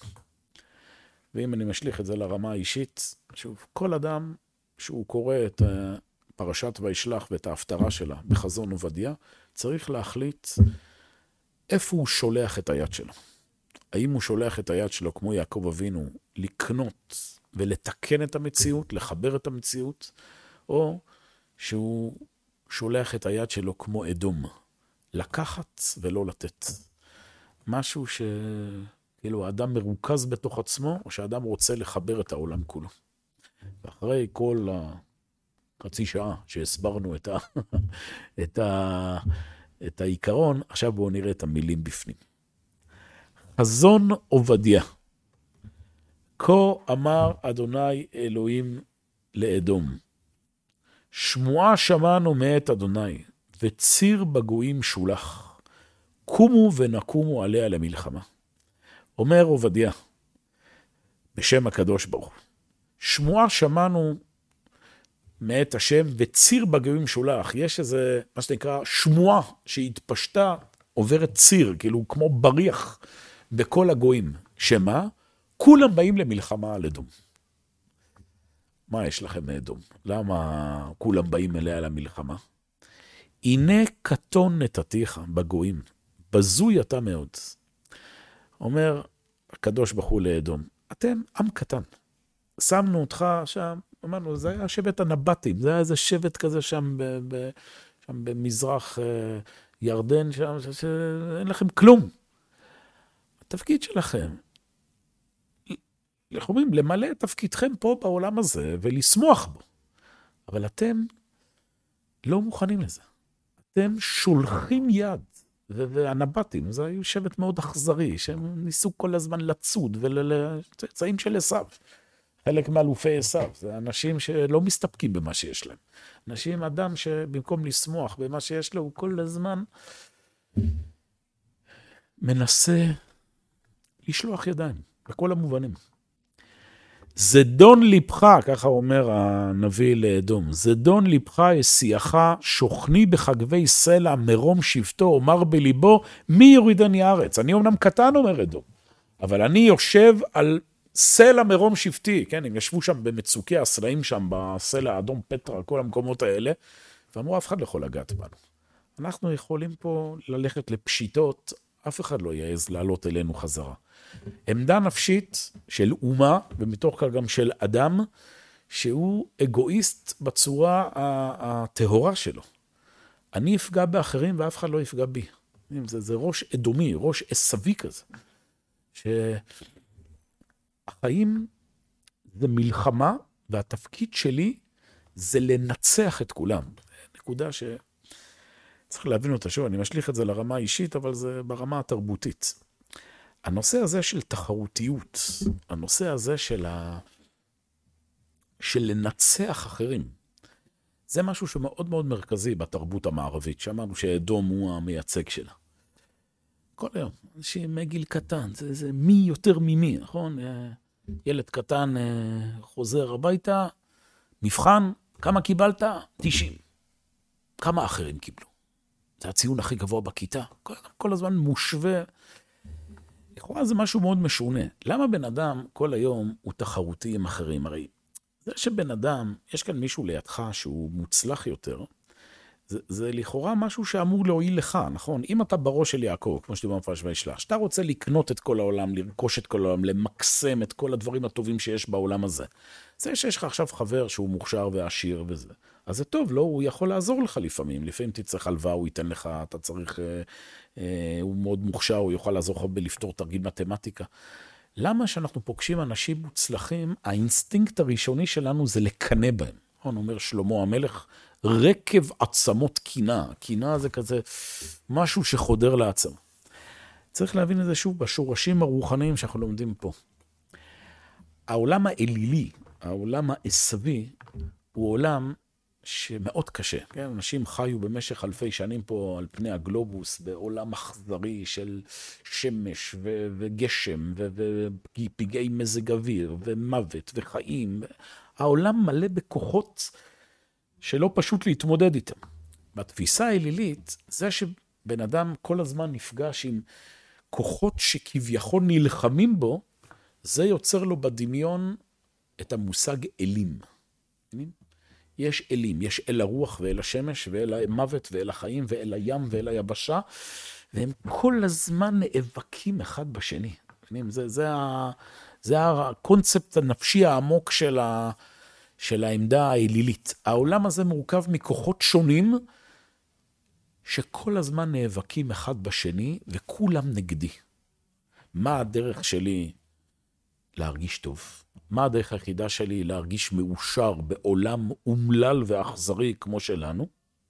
ואם אני משליך את זה לרמה האישית, שוב, כל אדם שהוא קורא את פרשת וישלח ואת ההפטרה שלה בחזון עובדיה, צריך להחליט איפה הוא שולח את היד שלו. האם הוא שולח את היד שלו כמו יעקב אבינו לקנות ולתקן את המציאות, לחבר את המציאות, או שהוא שולח את היד שלו כמו אדום, לקחת ולא לתת. משהו ש... כאילו האדם מרוכז בתוך עצמו, או שהאדם רוצה לחבר את העולם כולו. ואחרי כל החצי שעה שהסברנו את, ה... את, ה... את העיקרון, עכשיו בואו נראה את המילים בפנים. חזון עובדיה. כה אמר אדוני אלוהים לאדום. שמועה שמענו מאת אדוני, וציר בגויים שולח. קומו ונקומו עליה למלחמה. אומר עובדיה, בשם הקדוש ברוך. שמועה שמענו מאת השם, וציר בגויים שולח. יש איזה, מה שנקרא, שמועה שהתפשטה, עוברת ציר, כאילו כמו בריח בכל הגויים. שמה? כולם באים למלחמה על אדום. מה יש לכם מאדום? למה כולם באים אליה למלחמה? הנה קטון נתתיך בגויים, בזוי אתה מאוד. אומר, הקדוש ברוך הוא לאדום, אתם עם קטן. שמנו אותך שם, אמרנו, זה היה שבט הנבטים, זה היה איזה שבט כזה שם, ב, ב, שם במזרח אה, ירדן, שם, ש, שאין לכם כלום. התפקיד שלכם, איך אומרים, למלא את תפקידכם פה בעולם הזה, ולשמוח בו. אבל אתם לא מוכנים לזה. אתם שולחים יד, והנבטים, זה היו שבט מאוד אכזרי, שהם ניסו כל הזמן לצוד, ולצאים של עשיו. חלק מאלופי עשיו, זה אנשים שלא מסתפקים במה שיש להם. אנשים, אדם שבמקום לשמוח במה שיש לו, הוא כל הזמן מנסה לשלוח ידיים, בכל המובנים. זדון ליבך, ככה אומר הנביא לאדום, זדון ליבך יסיעך, שוכני בחגבי סלע, מרום שבטו, אומר בליבו, מי יורידני הארץ? אני אומנם קטן, אומר אדום, אבל אני יושב על סלע מרום שבטי, כן, הם ישבו שם במצוקי הסלעים שם, בסלע האדום פטרה, כל המקומות האלה, ואמרו, אף אחד לא יכול לגעת בנו. אנחנו יכולים פה ללכת לפשיטות, אף אחד לא יעז לעלות אלינו חזרה. עמדה נפשית של אומה, ומתוך כך גם של אדם, שהוא אגואיסט בצורה הטהורה שלו. אני אפגע באחרים ואף אחד לא יפגע בי. זה, זה ראש אדומי, ראש עשוי כזה. שהחיים זה מלחמה, והתפקיד שלי זה לנצח את כולם. נקודה ש... צריך להבין אותה שוב, אני משליך את זה לרמה האישית, אבל זה ברמה התרבותית. הנושא הזה של תחרותיות, הנושא הזה של, ה... של לנצח אחרים, זה משהו שמאוד מאוד מרכזי בתרבות המערבית, שאמרנו שאדום הוא המייצג שלה. כל היום, אנשים מגיל קטן, זה, זה מי יותר ממי, נכון? ילד קטן חוזר הביתה, מבחן, כמה קיבלת? תשעים. כמה אחרים קיבלו? זה הציון הכי גבוה בכיתה. כל, כל הזמן מושווה. לכאורה זה משהו מאוד משונה. למה בן אדם כל היום הוא תחרותי עם אחרים? הרי זה שבן אדם, יש כאן מישהו לידך שהוא מוצלח יותר, זה, זה לכאורה משהו שאמור להועיל לך, נכון? אם אתה בראש של יעקב, כמו שדיברנו מפרש וישלח, שאתה רוצה לקנות את כל העולם, לרכוש את כל העולם, למקסם את כל הדברים הטובים שיש בעולם הזה. זה שיש לך עכשיו חבר שהוא מוכשר ועשיר וזה, אז זה טוב, לא? הוא יכול לעזור לך לפעמים. לפעמים תצטרך הלוואה, הוא ייתן לך, אתה צריך, אה, אה, הוא מאוד מוכשר, הוא יוכל לעזור לך בלפתור תרגיל מתמטיקה. למה שאנחנו פוגשים אנשים מוצלחים, האינסטינקט הראשוני שלנו זה לקנא בהם. הוא אומר שלמה המלך, רקב עצמות קינה. קינה זה כזה משהו שחודר לעצם. צריך להבין את זה שוב בשורשים הרוחניים שאנחנו לומדים פה. העולם האלילי, העולם העשוי, הוא עולם שמאוד קשה. כן? אנשים חיו במשך אלפי שנים פה על פני הגלובוס, בעולם אכזרי של שמש ו- וגשם ופגעי מזג אוויר ומוות וחיים. העולם מלא בכוחות שלא פשוט להתמודד איתם. בתפיסה האלילית, זה שבן אדם כל הזמן נפגש עם כוחות שכביכול נלחמים בו, זה יוצר לו בדמיון את המושג אלים. יש אלים, יש אל הרוח ואל השמש ואל המוות ואל החיים ואל הים ואל היבשה, והם כל הזמן נאבקים אחד בשני. זה, זה, ה, זה הקונספט הנפשי העמוק של, ה, של העמדה האלילית. העולם הזה מורכב מכוחות שונים, שכל הזמן נאבקים אחד בשני, וכולם נגדי. מה הדרך שלי להרגיש טוב? מה הדרך היחידה שלי להרגיש מאושר בעולם אומלל ואכזרי כמו שלנו?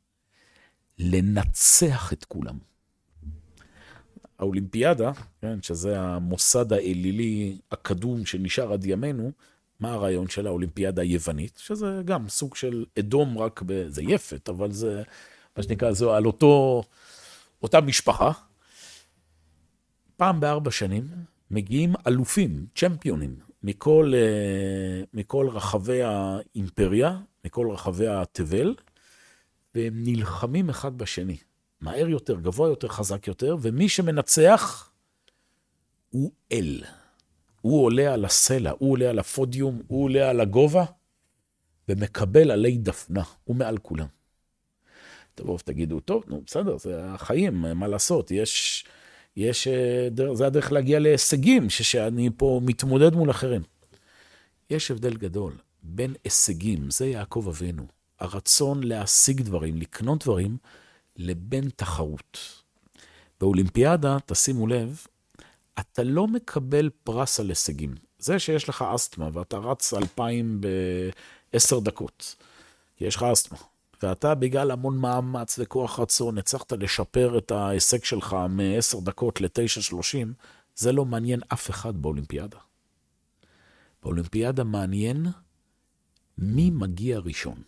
לנצח את כולם. האולימפיאדה, כן, שזה המוסד האלילי הקדום שנשאר עד ימינו, מה הרעיון של האולימפיאדה היוונית? שזה גם סוג של אדום רק ב... זה יפת, אבל זה, מה שנקרא, זה על אותו, אותה משפחה. פעם בארבע שנים מגיעים אלופים, צ'מפיונים, מכל, מכל רחבי האימפריה, מכל רחבי התבל, והם נלחמים אחד בשני. מהר יותר, גבוה יותר, חזק יותר, ומי שמנצח הוא אל. הוא עולה על הסלע, הוא עולה על הפודיום, הוא עולה על הגובה, ומקבל עלי דפנה, הוא מעל כולם. תבואו ותגידו, טוב, נו, בסדר, זה החיים, מה לעשות? יש, יש, זה הדרך להגיע להישגים, שאני פה מתמודד מול אחרים. יש הבדל גדול בין הישגים, זה יעקב אבינו, הרצון להשיג דברים, לקנות דברים, לבין תחרות. באולימפיאדה, תשימו לב, אתה לא מקבל פרס על הישגים. זה שיש לך אסתמה, ואתה רץ אלפיים בעשר דקות, כי יש לך אסתמה. ואתה בגלל המון מאמץ וכוח רצון, הצלחת לשפר את ההישג שלך מ-עשר דקות ל-תשע שלושים, זה לא מעניין אף אחד באולימפיאדה. באולימפיאדה מעניין מי מגיע ראשון.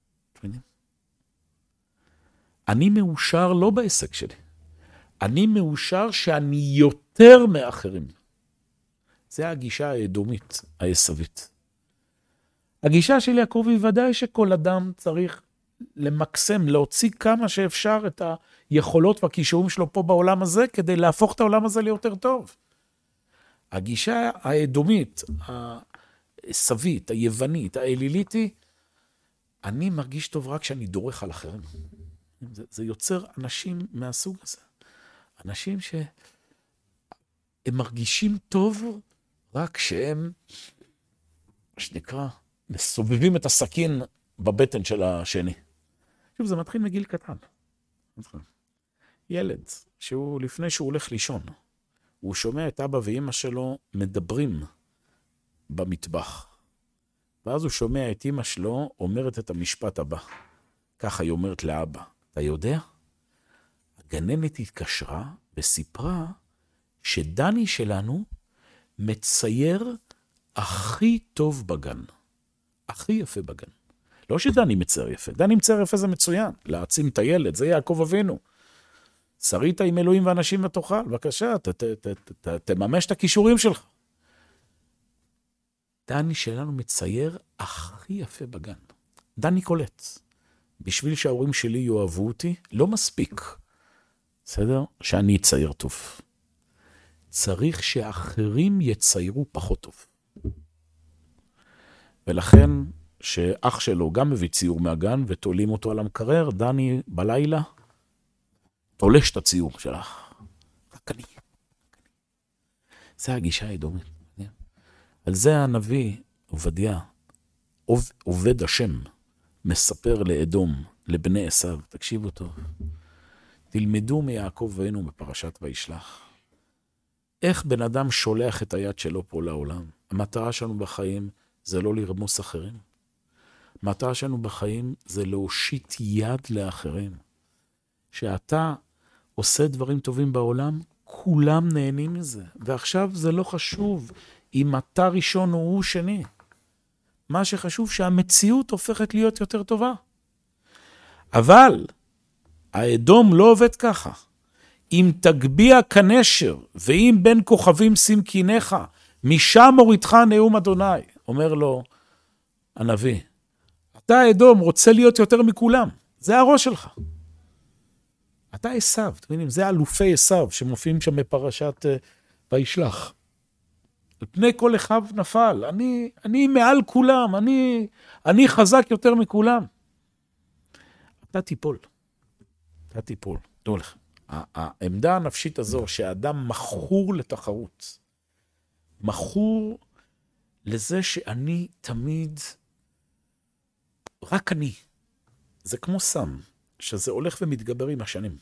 אני מאושר לא בהישג שלי. אני מאושר שאני יותר מאחרים. זה הגישה האדומית, היסבית. הגישה של יעקב היא ודאי שכל אדם צריך למקסם, להוציא כמה שאפשר את היכולות והכישורים שלו פה בעולם הזה, כדי להפוך את העולם הזה ליותר טוב. הגישה האדומית, הסבית, היוונית, האלילית היא, אני מרגיש טוב רק כשאני דורך על אחרים. זה, זה יוצר אנשים מהסוג הזה. אנשים שהם מרגישים טוב רק כשהם, שנקרא, מסובבים את הסכין בבטן של השני. שוב, זה מתחיל מגיל קטן. ילד, שהוא לפני שהוא הולך לישון, הוא שומע את אבא ואמא שלו מדברים במטבח. ואז הוא שומע את אמא שלו אומרת את המשפט הבא. ככה היא אומרת לאבא, אתה יודע? הגננת התקשרה וסיפרה שדני שלנו מצייר הכי טוב בגן. הכי יפה בגן. לא שדני מצייר יפה. דני מצייר יפה זה מצוין. להעצים את הילד, זה יעקב אבינו. שרית עם אלוהים ואנשים ותאכל. בבקשה, ת, ת, ת, ת, ת, תממש את הכישורים שלך. דני שלנו מצייר הכי יפה בגן. דני קולט. בשביל שההורים שלי יאהבו אותי, לא מספיק. בסדר? שאני אצייר טוב. צריך שאחרים יציירו פחות טוב. ולכן, שאח שלו גם מביא ציור מהגן, ותולים אותו על המקרר, דני בלילה, תולש את הציור שלך. רק אני. זה הגישה האדומית. על זה הנביא עובדיה, עובד השם, מספר לאדום, לבני עשיו, תקשיבו טוב. תלמדו מיעקב אבינו בפרשת וישלח. איך בן אדם שולח את היד שלו פה לעולם? המטרה שלנו בחיים זה לא לרמוס אחרים. המטרה שלנו בחיים זה להושיט יד לאחרים. שאתה עושה דברים טובים בעולם, כולם נהנים מזה. ועכשיו זה לא חשוב אם אתה ראשון או הוא שני. מה שחשוב שהמציאות הופכת להיות יותר טובה. אבל האדום לא עובד ככה. אם תגביע כנשר, ואם בין כוכבים שים קיניך, משם הורידך נאום אדוני. אומר לו הנביא, אתה האדום רוצה להיות יותר מכולם. זה הראש שלך. אתה עשיו, אתם יודעים, זה אלופי עשיו שמופיעים שם בפרשת uh, וישלח. על פני כל אחיו נפל, אני, אני מעל כולם, אני, אני חזק יותר מכולם. אתה תיפול. אתה תיפול. תראו לך. העמדה הנפשית הזו שהאדם מכור לתחרות, מכור לזה שאני תמיד, רק אני. זה כמו סם, שזה הולך ומתגבר עם השנים.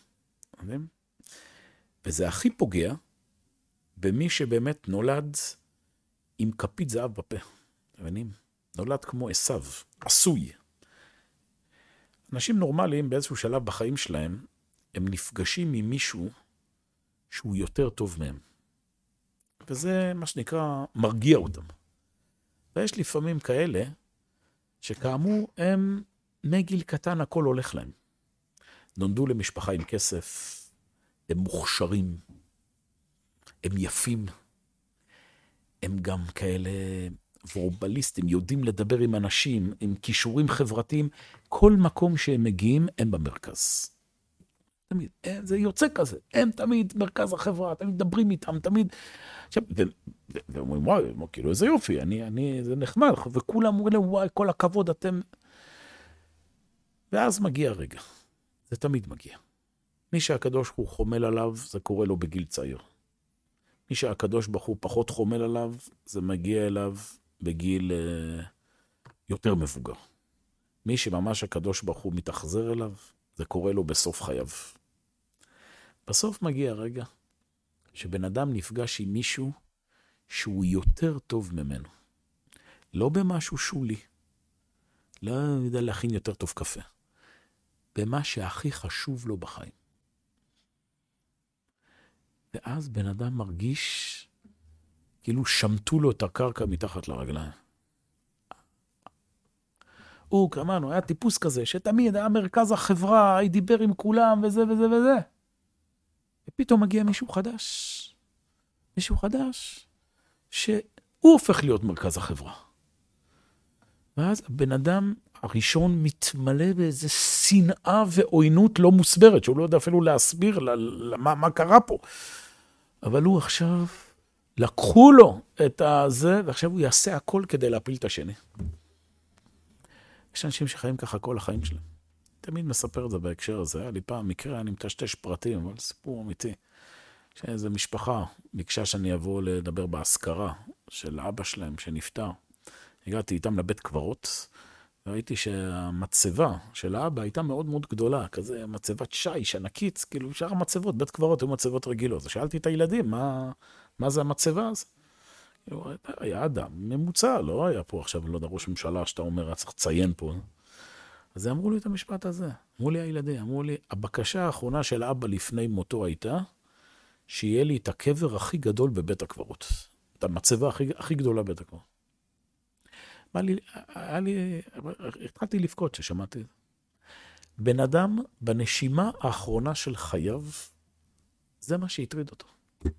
וזה הכי פוגע במי שבאמת נולד עם כפית זהב בפה. מבינים? נולד כמו עשיו, עשוי. אנשים נורמליים באיזשהו שלב בחיים שלהם, הם נפגשים עם מישהו שהוא יותר טוב מהם. וזה מה שנקרא מרגיע אותם. ויש לפעמים כאלה שכאמור הם מגיל קטן הכל הולך להם. נולדו למשפחה עם כסף, הם מוכשרים, הם יפים, הם גם כאלה וורבליסטים, יודעים לדבר עם אנשים, עם כישורים חברתיים, כל מקום שהם מגיעים הם במרכז. תמיד, זה יוצא כזה, הם תמיד מרכז החברה, תמיד מדברים איתם, תמיד, עכשיו, ואומרים, וואי, כאילו, איזה יופי, אני, אני, זה נחמד, וכולם אומרים להם, וואי, כל הכבוד, אתם, ואז מגיע רגע, זה תמיד מגיע, מי שהקדוש הוא חומל עליו, זה קורה לו בגיל צעיר. מי שהקדוש ברוך הוא פחות חומל עליו, זה מגיע אליו בגיל uh, יותר מבוגר. מי שממש הקדוש ברוך הוא מתאכזר אליו, זה קורה לו בסוף חייו. בסוף מגיע רגע שבן אדם נפגש עם מישהו שהוא יותר טוב ממנו. לא במשהו שולי. לא יודע להכין יותר טוב קפה. במה שהכי חשוב לו בחיים. ואז בן אדם מרגיש כאילו שמטו לו את הקרקע מתחת לרגליים. הוא, כמנו, היה טיפוס כזה, שתמיד היה מרכז החברה, היא דיבר עם כולם וזה וזה וזה. ופתאום מגיע מישהו חדש. מישהו חדש, שהוא הופך להיות מרכז החברה. ואז הבן אדם הראשון מתמלא באיזו שנאה ועוינות לא מוסברת, שהוא לא יודע אפילו להסביר למה, מה קרה פה. אבל הוא עכשיו, לקחו לו את הזה, ועכשיו הוא יעשה הכל כדי להפיל את השני. יש אנשים שחיים ככה כל החיים שלהם. תמיד מספר את זה בהקשר הזה. היה לי פעם מקרה, אני מטשטש פרטים, אבל סיפור אמיתי. שאיזו משפחה ביקשה שאני אבוא לדבר בהשכרה של אבא שלהם שנפטר. הגעתי איתם לבית קברות, וראיתי שהמצבה של האבא הייתה מאוד מאוד גדולה, כזה מצבת שיש, ענקית, כאילו שאר המצבות, בית קברות היו מצבות רגילות. אז שאלתי את הילדים, מה, מה זה המצבה הזאת? היה אדם ממוצע, לא היה פה עכשיו, לא יודע, ראש ממשלה שאתה אומר, צריך לציין פה. אז אמרו לי את המשפט הזה, אמרו לי הילדים, אמרו לי, הבקשה האחרונה של אבא לפני מותו הייתה, שיהיה לי את הקבר הכי גדול בבית הקברות. את המצבה הכי, הכי גדולה בבית הקברות. בא לי, היה לי, התחלתי לבכות ששמעתי. בן אדם בנשימה האחרונה של חייו, זה מה שהטריד אותו.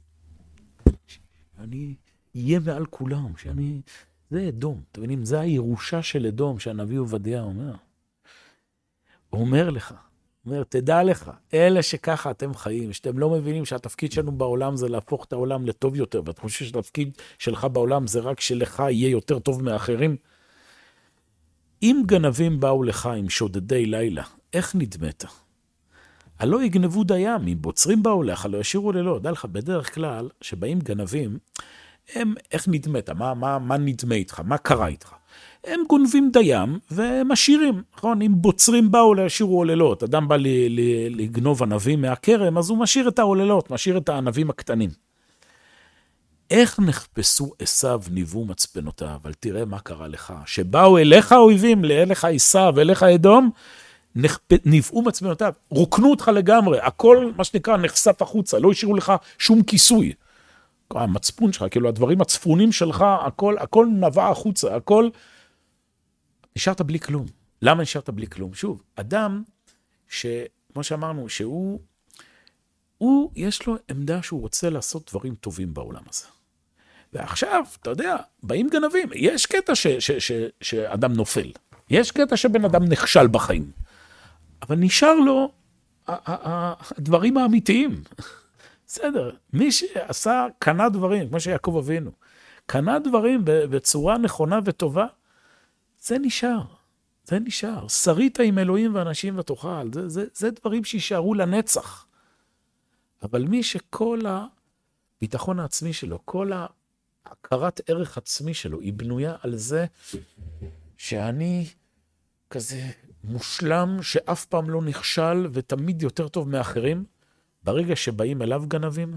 אני אהיה מעל כולם, שאני, זה אדום. אתם מבינים, זה הירושה של אדום שהנביא עובדיה אומר. הוא אומר לך, אומר, תדע לך, אלה שככה אתם חיים, שאתם לא מבינים שהתפקיד שלנו בעולם זה להפוך את העולם לטוב יותר, ואתה חושב שהתפקיד שלך בעולם זה רק שלך יהיה יותר טוב מאחרים. אם גנבים באו לך עם שודדי לילה, איך נדמת? הלא יגנבו דיים, אם בוצרים באו לך, הלא ישירו ללא. דע לך, בדרך כלל, שבאים גנבים, הם, איך נדמת? מה, מה, מה נדמה איתך? מה קרה איתך? הם גונבים דיים ומשאירים, נכון? אם בוצרים באו להשאירו עוללות, אדם בא לגנוב ענבים מהכרם, אז הוא משאיר את העוללות, משאיר את הענבים הקטנים. איך נחפשו עשיו ניבו מצפנותיו, אבל תראה מה קרה לך, שבאו אליך אויבים, לאליך עשיו, אליך אדום, ניבאו מצפנותיו, רוקנו אותך לגמרי, הכל מה שנקרא נחשף החוצה, לא השאירו לך שום כיסוי. המצפון שלך, כאילו הדברים הצפונים שלך, הכל, הכל נבע החוצה, הכל נשארת בלי כלום. למה נשארת בלי כלום? שוב, אדם שכמו שאמרנו, שהוא, הוא, יש לו עמדה שהוא רוצה לעשות דברים טובים בעולם הזה. ועכשיו, אתה יודע, באים גנבים, יש קטע ש, ש, ש, שאדם נופל, יש קטע שבן אדם נכשל בחיים, אבל נשאר לו הדברים האמיתיים. בסדר, מי שעשה, קנה דברים, כמו שיעקב אבינו, קנה דברים בצורה נכונה וטובה, זה נשאר, זה נשאר. שרית עם אלוהים ואנשים ותאכל, זה, זה, זה דברים שישארו לנצח. אבל מי שכל הביטחון העצמי שלו, כל ההכרת ערך עצמי שלו, היא בנויה על זה שאני כזה מושלם, שאף פעם לא נכשל ותמיד יותר טוב מאחרים, ברגע שבאים אליו גנבים,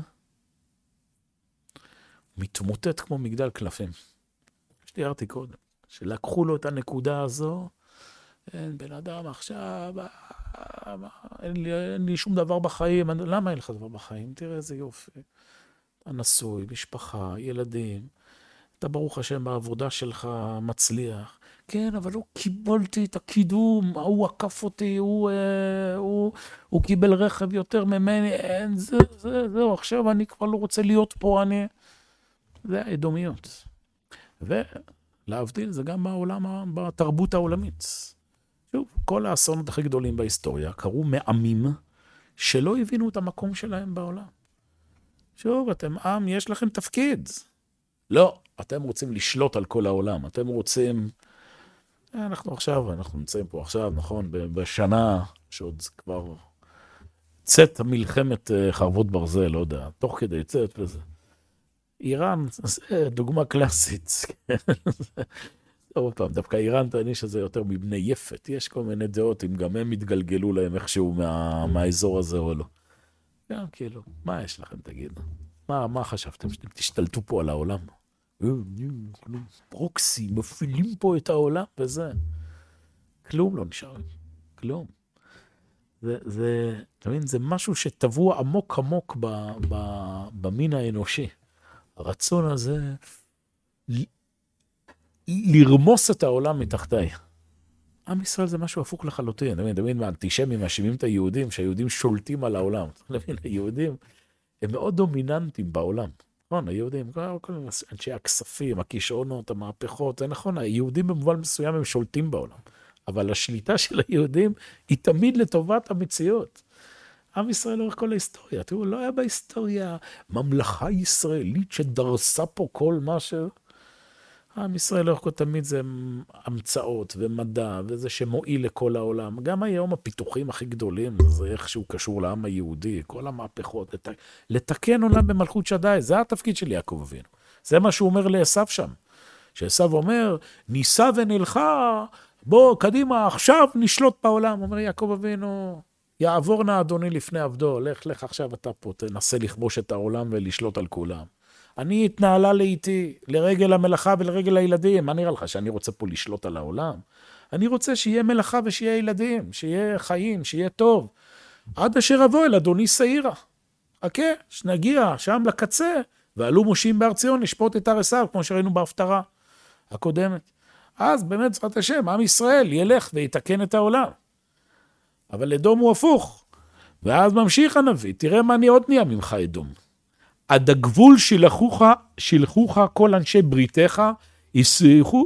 מתמוטט כמו מגדל קלפים. שתיארתי קודם, שלקחו לו את הנקודה הזו, אין בן אדם עכשיו, אין לי, אין לי שום דבר בחיים, למה אין לך דבר בחיים? תראה איזה יופי. אתה נשוי, משפחה, ילדים, אתה ברוך השם בעבודה שלך מצליח. כן, אבל לא קיבלתי את הקידום, הוא עקף אותי, הוא, אה, הוא, הוא קיבל רכב יותר ממני, אין, זה, זה, זהו, עכשיו אני כבר לא רוצה להיות פה, אני... זה האדומיות. ולהבדיל, זה גם בעולם, בתרבות העולמית. שוב, כל האסונות הכי גדולים בהיסטוריה קרו מעמים שלא הבינו את המקום שלהם בעולם. שוב, אתם עם, יש לכם תפקיד. לא, אתם רוצים לשלוט על כל העולם, אתם רוצים... אנחנו עכשיו, אנחנו נמצאים פה עכשיו, נכון, בשנה שעוד כבר צאת מלחמת חרבות ברזל, לא יודע, תוך כדי צאת וזה. איראן, זה דוגמה קלאסית. עוד פעם, דווקא איראן טוענים שזה יותר מבני יפת. יש כל מיני דעות, אם גם הם מתגלגלו להם איכשהו מה, מהאזור הזה או לא. גם כאילו, מה יש לכם, תגידו? מה, מה חשבתם? שאתם תשתלטו פה על העולם? פרוקסי, מפעילים פה את העולם וזה. כלום לא נשאר. כלום. זה, זה, אתה מבין, זה משהו שטבוע עמוק עמוק ב, ב, במין האנושי. הרצון הזה ל, לרמוס את העולם מתחתיי. עם ישראל זה משהו הפוך לחלוטין. אתה מבין, אתה מבין, האנטישמים מאשימים את היהודים, שהיהודים שולטים על העולם. אתה מבין, היהודים הם מאוד דומיננטיים בעולם. נכון, היהודים, כל, כל אנשי הכספים, הכישרונות, המהפכות, זה נכון, היהודים במובן מסוים הם שולטים בעולם. אבל השליטה של היהודים היא תמיד לטובת המציאות. עם ישראל לאורך כל ההיסטוריה, תראו, לא היה בהיסטוריה ממלכה ישראלית שדרסה פה כל משהו. עם ישראל לאורך כל תמיד זה המצאות ומדע, וזה שמועיל לכל העולם. גם היום הפיתוחים הכי גדולים, זה איכשהו קשור לעם היהודי, כל המהפכות, לת... לתקן עולם במלכות שדי, זה התפקיד של יעקב אבינו. זה מה שהוא אומר לעשו שם. שעשו אומר, ניסה ונלכה, בוא, קדימה, עכשיו נשלוט בעולם. אומר יעקב אבינו, יעבור נא אדוני לפני עבדו, לך, לך עכשיו אתה פה, תנסה לכבוש את העולם ולשלוט על כולם. אני התנהלה לאיתי, לרגל המלאכה ולרגל הילדים. מה נראה לך, שאני רוצה פה לשלוט על העולם? אני רוצה שיהיה מלאכה ושיהיה ילדים, שיהיה חיים, שיהיה טוב. עד אשר אבוא אל אדוני שעירה. חכה, שנגיע שם לקצה, ועלו מושים באר ציון, לשפוט את הר עשיו, כמו שראינו בהפטרה הקודמת. אז באמת, בעזרת השם, עם ישראל ילך ויתקן את העולם. אבל אדום הוא הפוך. ואז ממשיך הנביא, תראה מה אני עוד נהיה ממך אדום. עד הגבול שלחוך, שלחוך כל אנשי בריתך, יסעוך,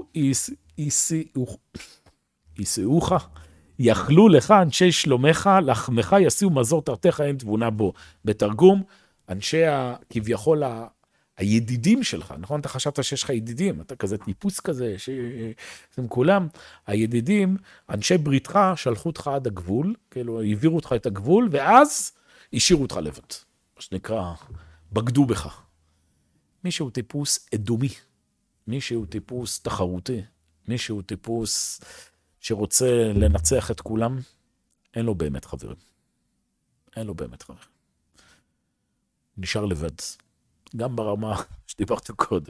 יסעוך, יכלו לך אנשי שלומך, לחמך יסיעו מזור תרתך, אין תבונה בו. בתרגום, אנשי כביכול הידידים שלך, נכון? אתה חשבת שיש לך ידידים, אתה כזה טיפוס כזה, שהם כולם, הידידים, אנשי בריתך שלחו אותך עד הגבול, כאילו העבירו אותך את הגבול, ואז השאירו אותך לבד, מה שנקרא, בגדו בך. מי שהוא טיפוס אדומי, מי שהוא טיפוס תחרותי, מי שהוא טיפוס שרוצה לנצח את כולם, אין לו באמת חברים. אין לו באמת חברים. נשאר לבד. גם ברמה שדיברת קודם.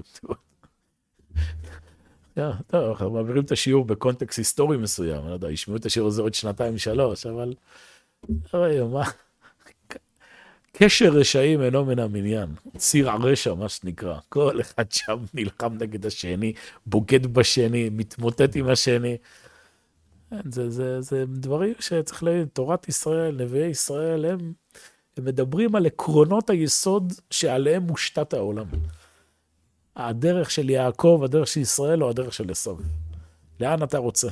טוב, אנחנו מעבירים את השיעור בקונטקסט היסטורי מסוים, אני לא יודע, ישמעו את השיעור הזה עוד שנתיים שלוש, אבל מה? קשר רשעים אינו מן המניין, ציר הרשע, מה שנקרא. כל אחד שם נלחם נגד השני, בוגד בשני, מתמוטט עם השני. זה, זה, זה דברים שצריך להגיד, תורת ישראל, נביאי ישראל, הם, הם מדברים על עקרונות היסוד שעליהם מושתת העולם. הדרך של יעקב, הדרך של ישראל, או הדרך של עשיו. לאן אתה רוצה?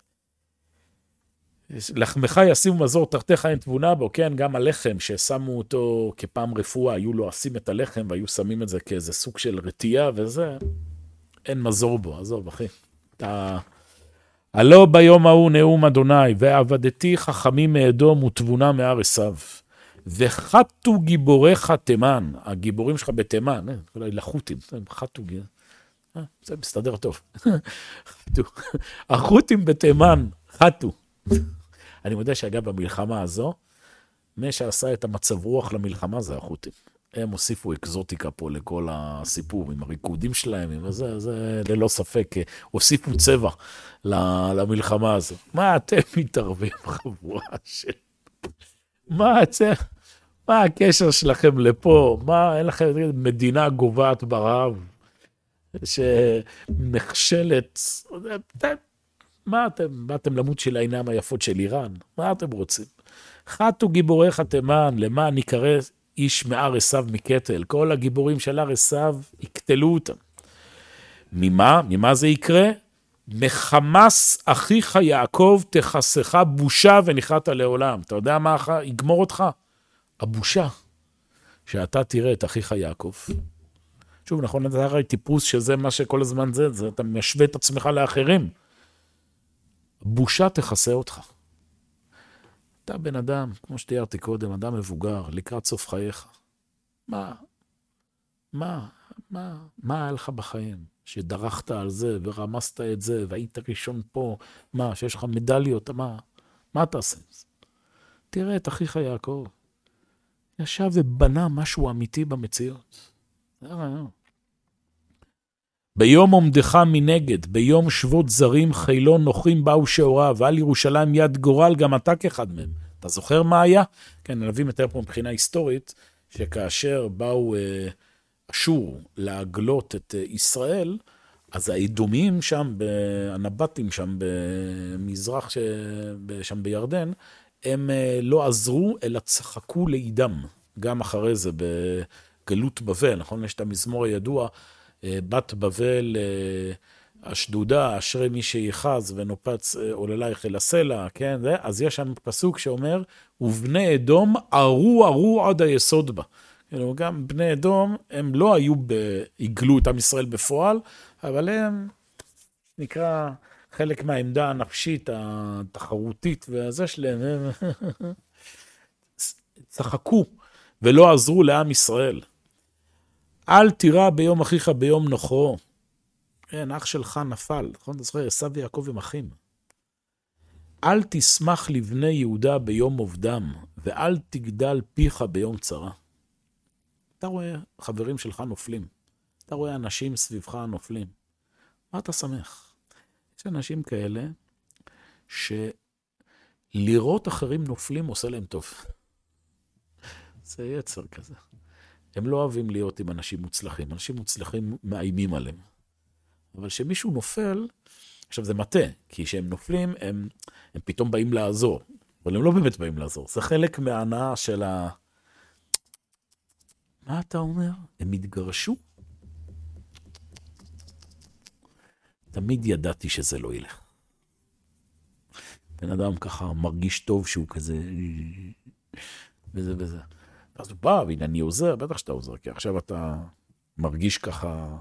לחמך ישימו מזור תחתיך אין תבונה בו, כן, גם הלחם ששמו אותו כפעם רפואה, היו לועשים את הלחם והיו שמים את זה כאיזה סוג של רטייה וזה, אין מזור בו, עזוב אחי. אתה... הלא ביום ההוא נאום אדוני, ועבדתי חכמים מאדום ותבונה מהר עשיו, וחתו גיבוריך תימן, הגיבורים שלך בתימן, אולי לחותים, חתו גיבורים. זה מסתדר טוב. החותים בתימן, חתו. אני יודע שאגב במלחמה הזו, מי שעשה את המצב רוח למלחמה זה החותים. הם הוסיפו אקזוטיקה פה לכל הסיפור, עם הריקודים שלהם, עם זה, זה ללא ספק, הוסיפו צבע למלחמה הזו. מה אתם מתערבים חבורה של... מה אתם... מה הקשר שלכם לפה? מה, אין לכם מדינה גובעת ברעב, שנכשלת... מה אתם, באתם למות של העיניים היפות של איראן? מה אתם רוצים? חתו גיבוריך תימן, למען יקרא איש מהר עשיו מקטל. כל הגיבורים של הר עשיו יקטלו אותם. ממה? ממה זה יקרה? מחמס אחיך יעקב תחסך בושה ונחת לעולם. אתה יודע מה יגמור אותך? הבושה. שאתה תראה את אחיך יעקב. שוב, נכון, זה הרי טיפוס שזה מה שכל הזמן זה, זה אתה משווה את עצמך לאחרים. בושה תחסה אותך. אתה בן אדם, כמו שתיארתי קודם, אדם מבוגר, לקראת סוף חייך. מה, מה, מה, מה היה לך בחיים? שדרכת על זה ורמסת את זה והיית ראשון פה, מה, שיש לך מדליות, מה, מה אתה עושה? תראה את אחיך יעקב. ישב ובנה משהו אמיתי במציאות. זה הרעיון. ביום עומדך מנגד, ביום שבות זרים, חילון נוחים באו שעורה, ועל ירושלים יד גורל, גם אתה כאחד מהם. אתה זוכר מה היה? כן, הנביא מתאר פה מבחינה היסטורית, שכאשר באו אה, אשור להגלות את אה, ישראל, אז האדומים שם, הנבטים שם במזרח, ש... שם בירדן, הם אה, לא עזרו, אלא צחקו לאידם. גם אחרי זה, בגלות בבל, נכון? יש את המזמור הידוע, בת בבל השדודה, אשרי מי שיחז ונופץ עוללייך אל הסלע, כן? אז יש שם פסוק שאומר, ובני אדום ערו ערו עד היסוד בה. גם בני אדום, הם לא היו, הגלו את עם ישראל בפועל, אבל הם נקרא חלק מהעמדה הנפשית, התחרותית, והזה שלהם, הם צחקו ולא עזרו לעם ישראל. אל תירא ביום אחיך ביום נוחו. כן, אח שלך נפל, נכון? אתה זוכר, עשיו ויעקב הם אחים. אל תשמח לבני יהודה ביום עובדם, ואל תגדל פיך ביום צרה. אתה רואה חברים שלך נופלים. אתה רואה אנשים סביבך נופלים. מה אתה שמח? יש אנשים כאלה שלראות אחרים נופלים עושה להם טוב. זה יצר כזה. הם לא אוהבים להיות עם אנשים מוצלחים. אנשים מוצלחים מאיימים עליהם. אבל שמישהו נופל, עכשיו זה מטה, כי כשהם נופלים, הם, הם פתאום באים לעזור. אבל הם לא באמת באים לעזור. זה חלק מההנאה של ה... מה אתה אומר? הם התגרשו? תמיד ידעתי שזה לא ילך. בן אדם ככה מרגיש טוב שהוא כזה... וזה וזה. אז הוא בא, והנה אני עוזר, בטח שאתה עוזר, כי עכשיו אתה מרגיש ככה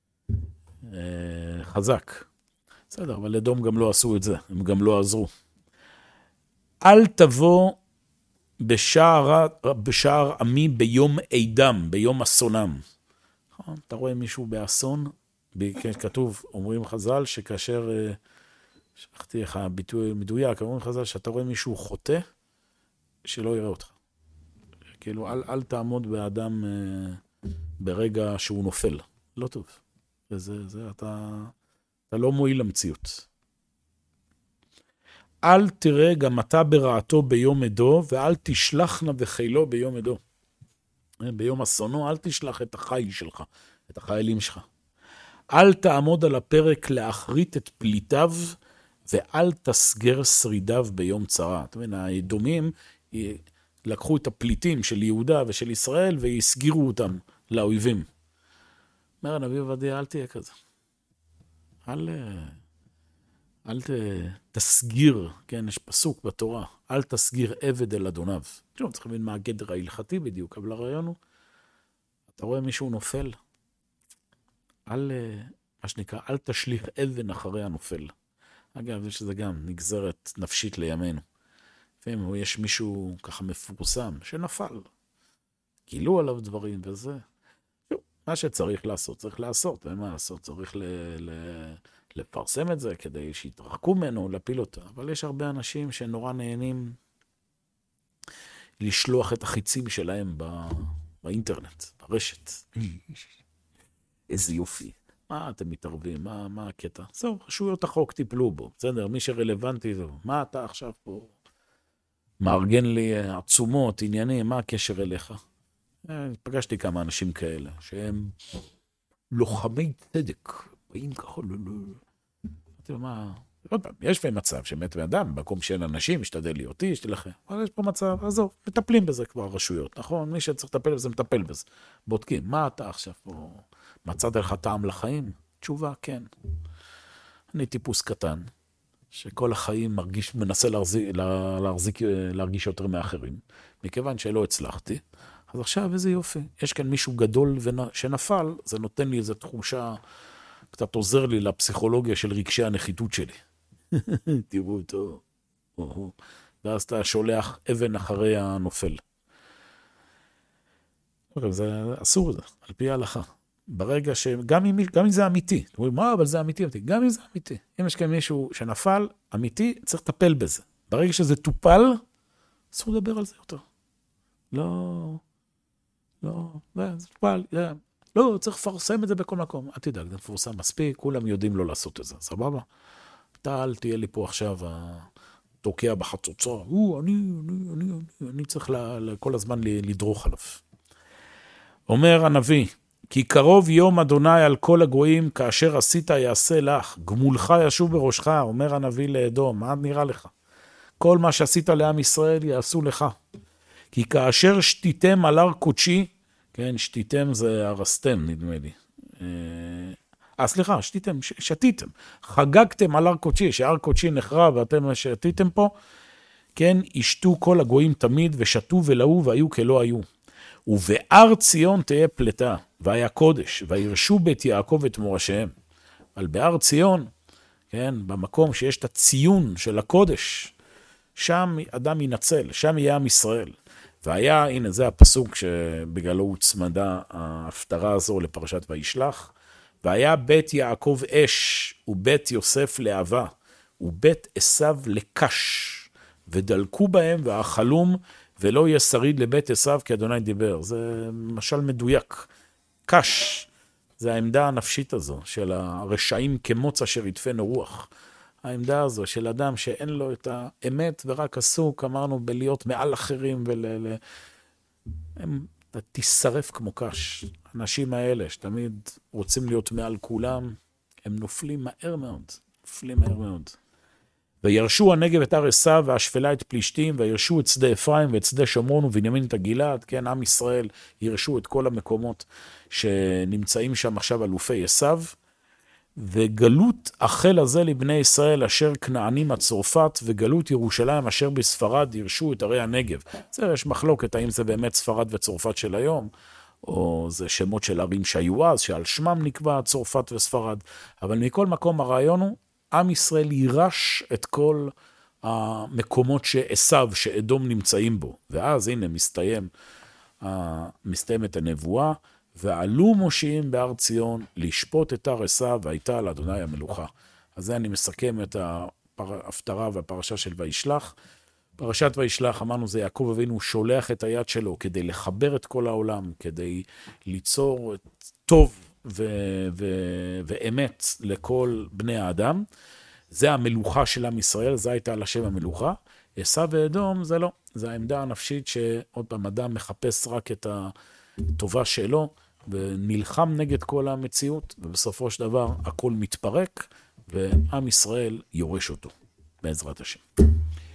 אה, חזק. בסדר, אבל לדום גם לא עשו את זה, הם גם לא עזרו. אל תבוא בשער, בשער עמי ביום עידם, ביום אסונם. אתה רואה מישהו באסון, כתוב, אומרים חז"ל, שכאשר, אה, שכחתי לך ביטוי מדויק, אומרים חז"ל, שאתה רואה מישהו חוטא, שלא יראה אותך. כאילו, אל, אל תעמוד באדם אה, ברגע שהוא נופל. לא טוב. וזה, זה, אתה, אתה לא מועיל למציאות. אל תראה גם אתה ברעתו ביום עדו, ואל תשלחנה בחילו ביום עדו. ביום אסונו, אל תשלח את החי שלך, את החיילים שלך. אל תעמוד על הפרק להחריט את פליטיו, ואל תסגר שרידיו ביום צרה. אתה מבין, האדומים... לקחו את הפליטים של יהודה ושל ישראל והסגירו אותם לאויבים. אומר הנביא עובדיה, אל תהיה כזה. אל, אל ת, תסגיר, כן, יש פסוק בתורה, אל תסגיר עבד אל אדוניו. עכשיו, צריך להבין מה הגדר ההלכתי בדיוק, אבל הרעיון הוא, אתה רואה מישהו נופל, אל, מה שנקרא, אל תשליך אבן אחרי הנופל. אגב, יש שזה גם נגזרת נפשית לימינו. לפעמים יש מישהו ככה מפורסם שנפל, גילו עליו דברים וזה. מה שצריך לעשות, צריך לעשות, אין מה לעשות, צריך ל, ל, לפרסם את זה כדי שיתרחקו ממנו, להפיל אותו. אבל יש הרבה אנשים שנורא נהנים לשלוח את החיצים שלהם בא, באינטרנט, ברשת. איזה יופי. מה אתם מתערבים? מה, מה הקטע? זהו, רשויות החוק טיפלו בו. בסדר, מי שרלוונטי זהו. מה אתה עכשיו פה? מארגן לי עצומות, עניינים, מה הקשר אליך? פגשתי כמה אנשים כאלה, שהם לוחמי צדק, באים ככה, לא, לא, אמרתי לו, מה, עוד פעם, יש פעמים מצב שמת באדם, במקום שאין אנשים, משתדל לי אותי, שתהיה לכם, אבל יש פה מצב, עזוב, מטפלים בזה כבר רשויות, נכון? מי שצריך לטפל בזה, מטפל בזה. בודקים, מה אתה עכשיו פה, מצאת לך טעם לחיים? תשובה, כן. אני טיפוס קטן. שכל החיים מרגיש, מנסה להרזיק, להרזיק, להרגיש יותר מאחרים. מכיוון שלא הצלחתי, אז עכשיו איזה יופי. יש כאן מישהו גדול שנפל, זה נותן לי איזו תחושה, קצת עוזר לי לפסיכולוגיה של רגשי הנחיתות שלי. תראו אותו. ואז אתה שולח אבן אחרי הנופל. זה אסור זה, על פי ההלכה. ברגע שגם אם, גם אם זה אמיתי, אתה אומר, מה, אבל זה אמיתי, אמיתי. גם אם זה אמיתי. אם יש כאן מישהו שנפל, אמיתי, צריך לטפל בזה. ברגע שזה טופל, אסור לדבר על זה יותר. לא, לא, לא, זה טופל, לא, לא, צריך לפרסם את זה בכל מקום. אל תדאג, זה מפורסם מספיק, כולם יודעים לא לעשות את זה, סבבה? אתה אל תהיה לי פה עכשיו תוקע בחצוצה, הוא, אני, אני, אני, אני, אני צריך כל הזמן לדרוך עליו. אומר הנביא, כי קרוב יום אדוני על כל הגויים, כאשר עשית יעשה לך, גמולך ישוב בראשך, אומר הנביא לאדום, מה נראה לך? כל מה שעשית לעם ישראל יעשו לך. כי כאשר שתיתם על הר קודשי, כן, שתיתם זה הרסתם, נדמה לי. אה, סליחה, שתיתם, שתיתם. חגגתם על הר קודשי, שהר קודשי נחרב ואתם שתיתם פה, כן, ישתו כל הגויים תמיד ושתו ולאו והיו כלא היו. ובאר ציון תהיה פלטה, והיה קודש, וירשו בית יעקב את מורשיהם. על באר ציון, כן, במקום שיש את הציון של הקודש, שם אדם ינצל, שם יהיה עם ישראל. והיה, הנה זה הפסוק שבגללו הוצמדה ההפטרה הזו לפרשת וישלח, והיה בית יעקב אש, ובית יוסף לאהבה, ובית עשיו לקש, ודלקו בהם והחלום, ולא יהיה שריד לבית עשיו כי אדוני דיבר. זה משל מדויק. קש, זה העמדה הנפשית הזו, של הרשעים כמוץ אשר ידפנו רוח. העמדה הזו של אדם שאין לו את האמת ורק עסוק, אמרנו, בלהיות מעל אחרים, ול... הם תשרף כמו קש. האנשים האלה שתמיד רוצים להיות מעל כולם, הם נופלים מהר מאוד. נופלים מהר מאוד. וירשו הנגב את הר עשיו והשפלה את פלישתים, וירשו את שדה אפרים ואת שדה שומרון ובנימין את הגלעד, כן, עם ישראל ירשו את כל המקומות שנמצאים שם עכשיו אלופי עשיו, וגלות החל הזה לבני ישראל אשר כנענים הצרפת, וגלות ירושלים אשר בספרד ירשו את ערי הנגב. זה יש מחלוקת האם זה באמת ספרד וצרפת של היום, או זה שמות של ערים שהיו אז, שעל שמם נקבע צרפת וספרד, אבל מכל מקום הרעיון הוא, עם ישראל יירש את כל המקומות שעשיו, שאדום נמצאים בו. ואז הנה מסתיים, מסתיימת הנבואה, ועלו מושיעים בהר ציון לשפוט את הר עשיו, והייתה על אדוני המלוכה. אז זה אני מסכם את ההפטרה והפרשה של וישלח. פרשת וישלח, אמרנו, זה יעקב אבינו שולח את היד שלו כדי לחבר את כל העולם, כדי ליצור טוב ו- ו- ואמת לכל בני האדם. זה המלוכה של עם ישראל, זה הייתה על השם המלוכה. עשיו ואדום זה לא, זה העמדה הנפשית שעוד פעם אדם מחפש רק את הטובה שלו, ונלחם נגד כל המציאות, ובסופו של דבר הכל מתפרק, ועם ישראל יורש אותו, בעזרת השם.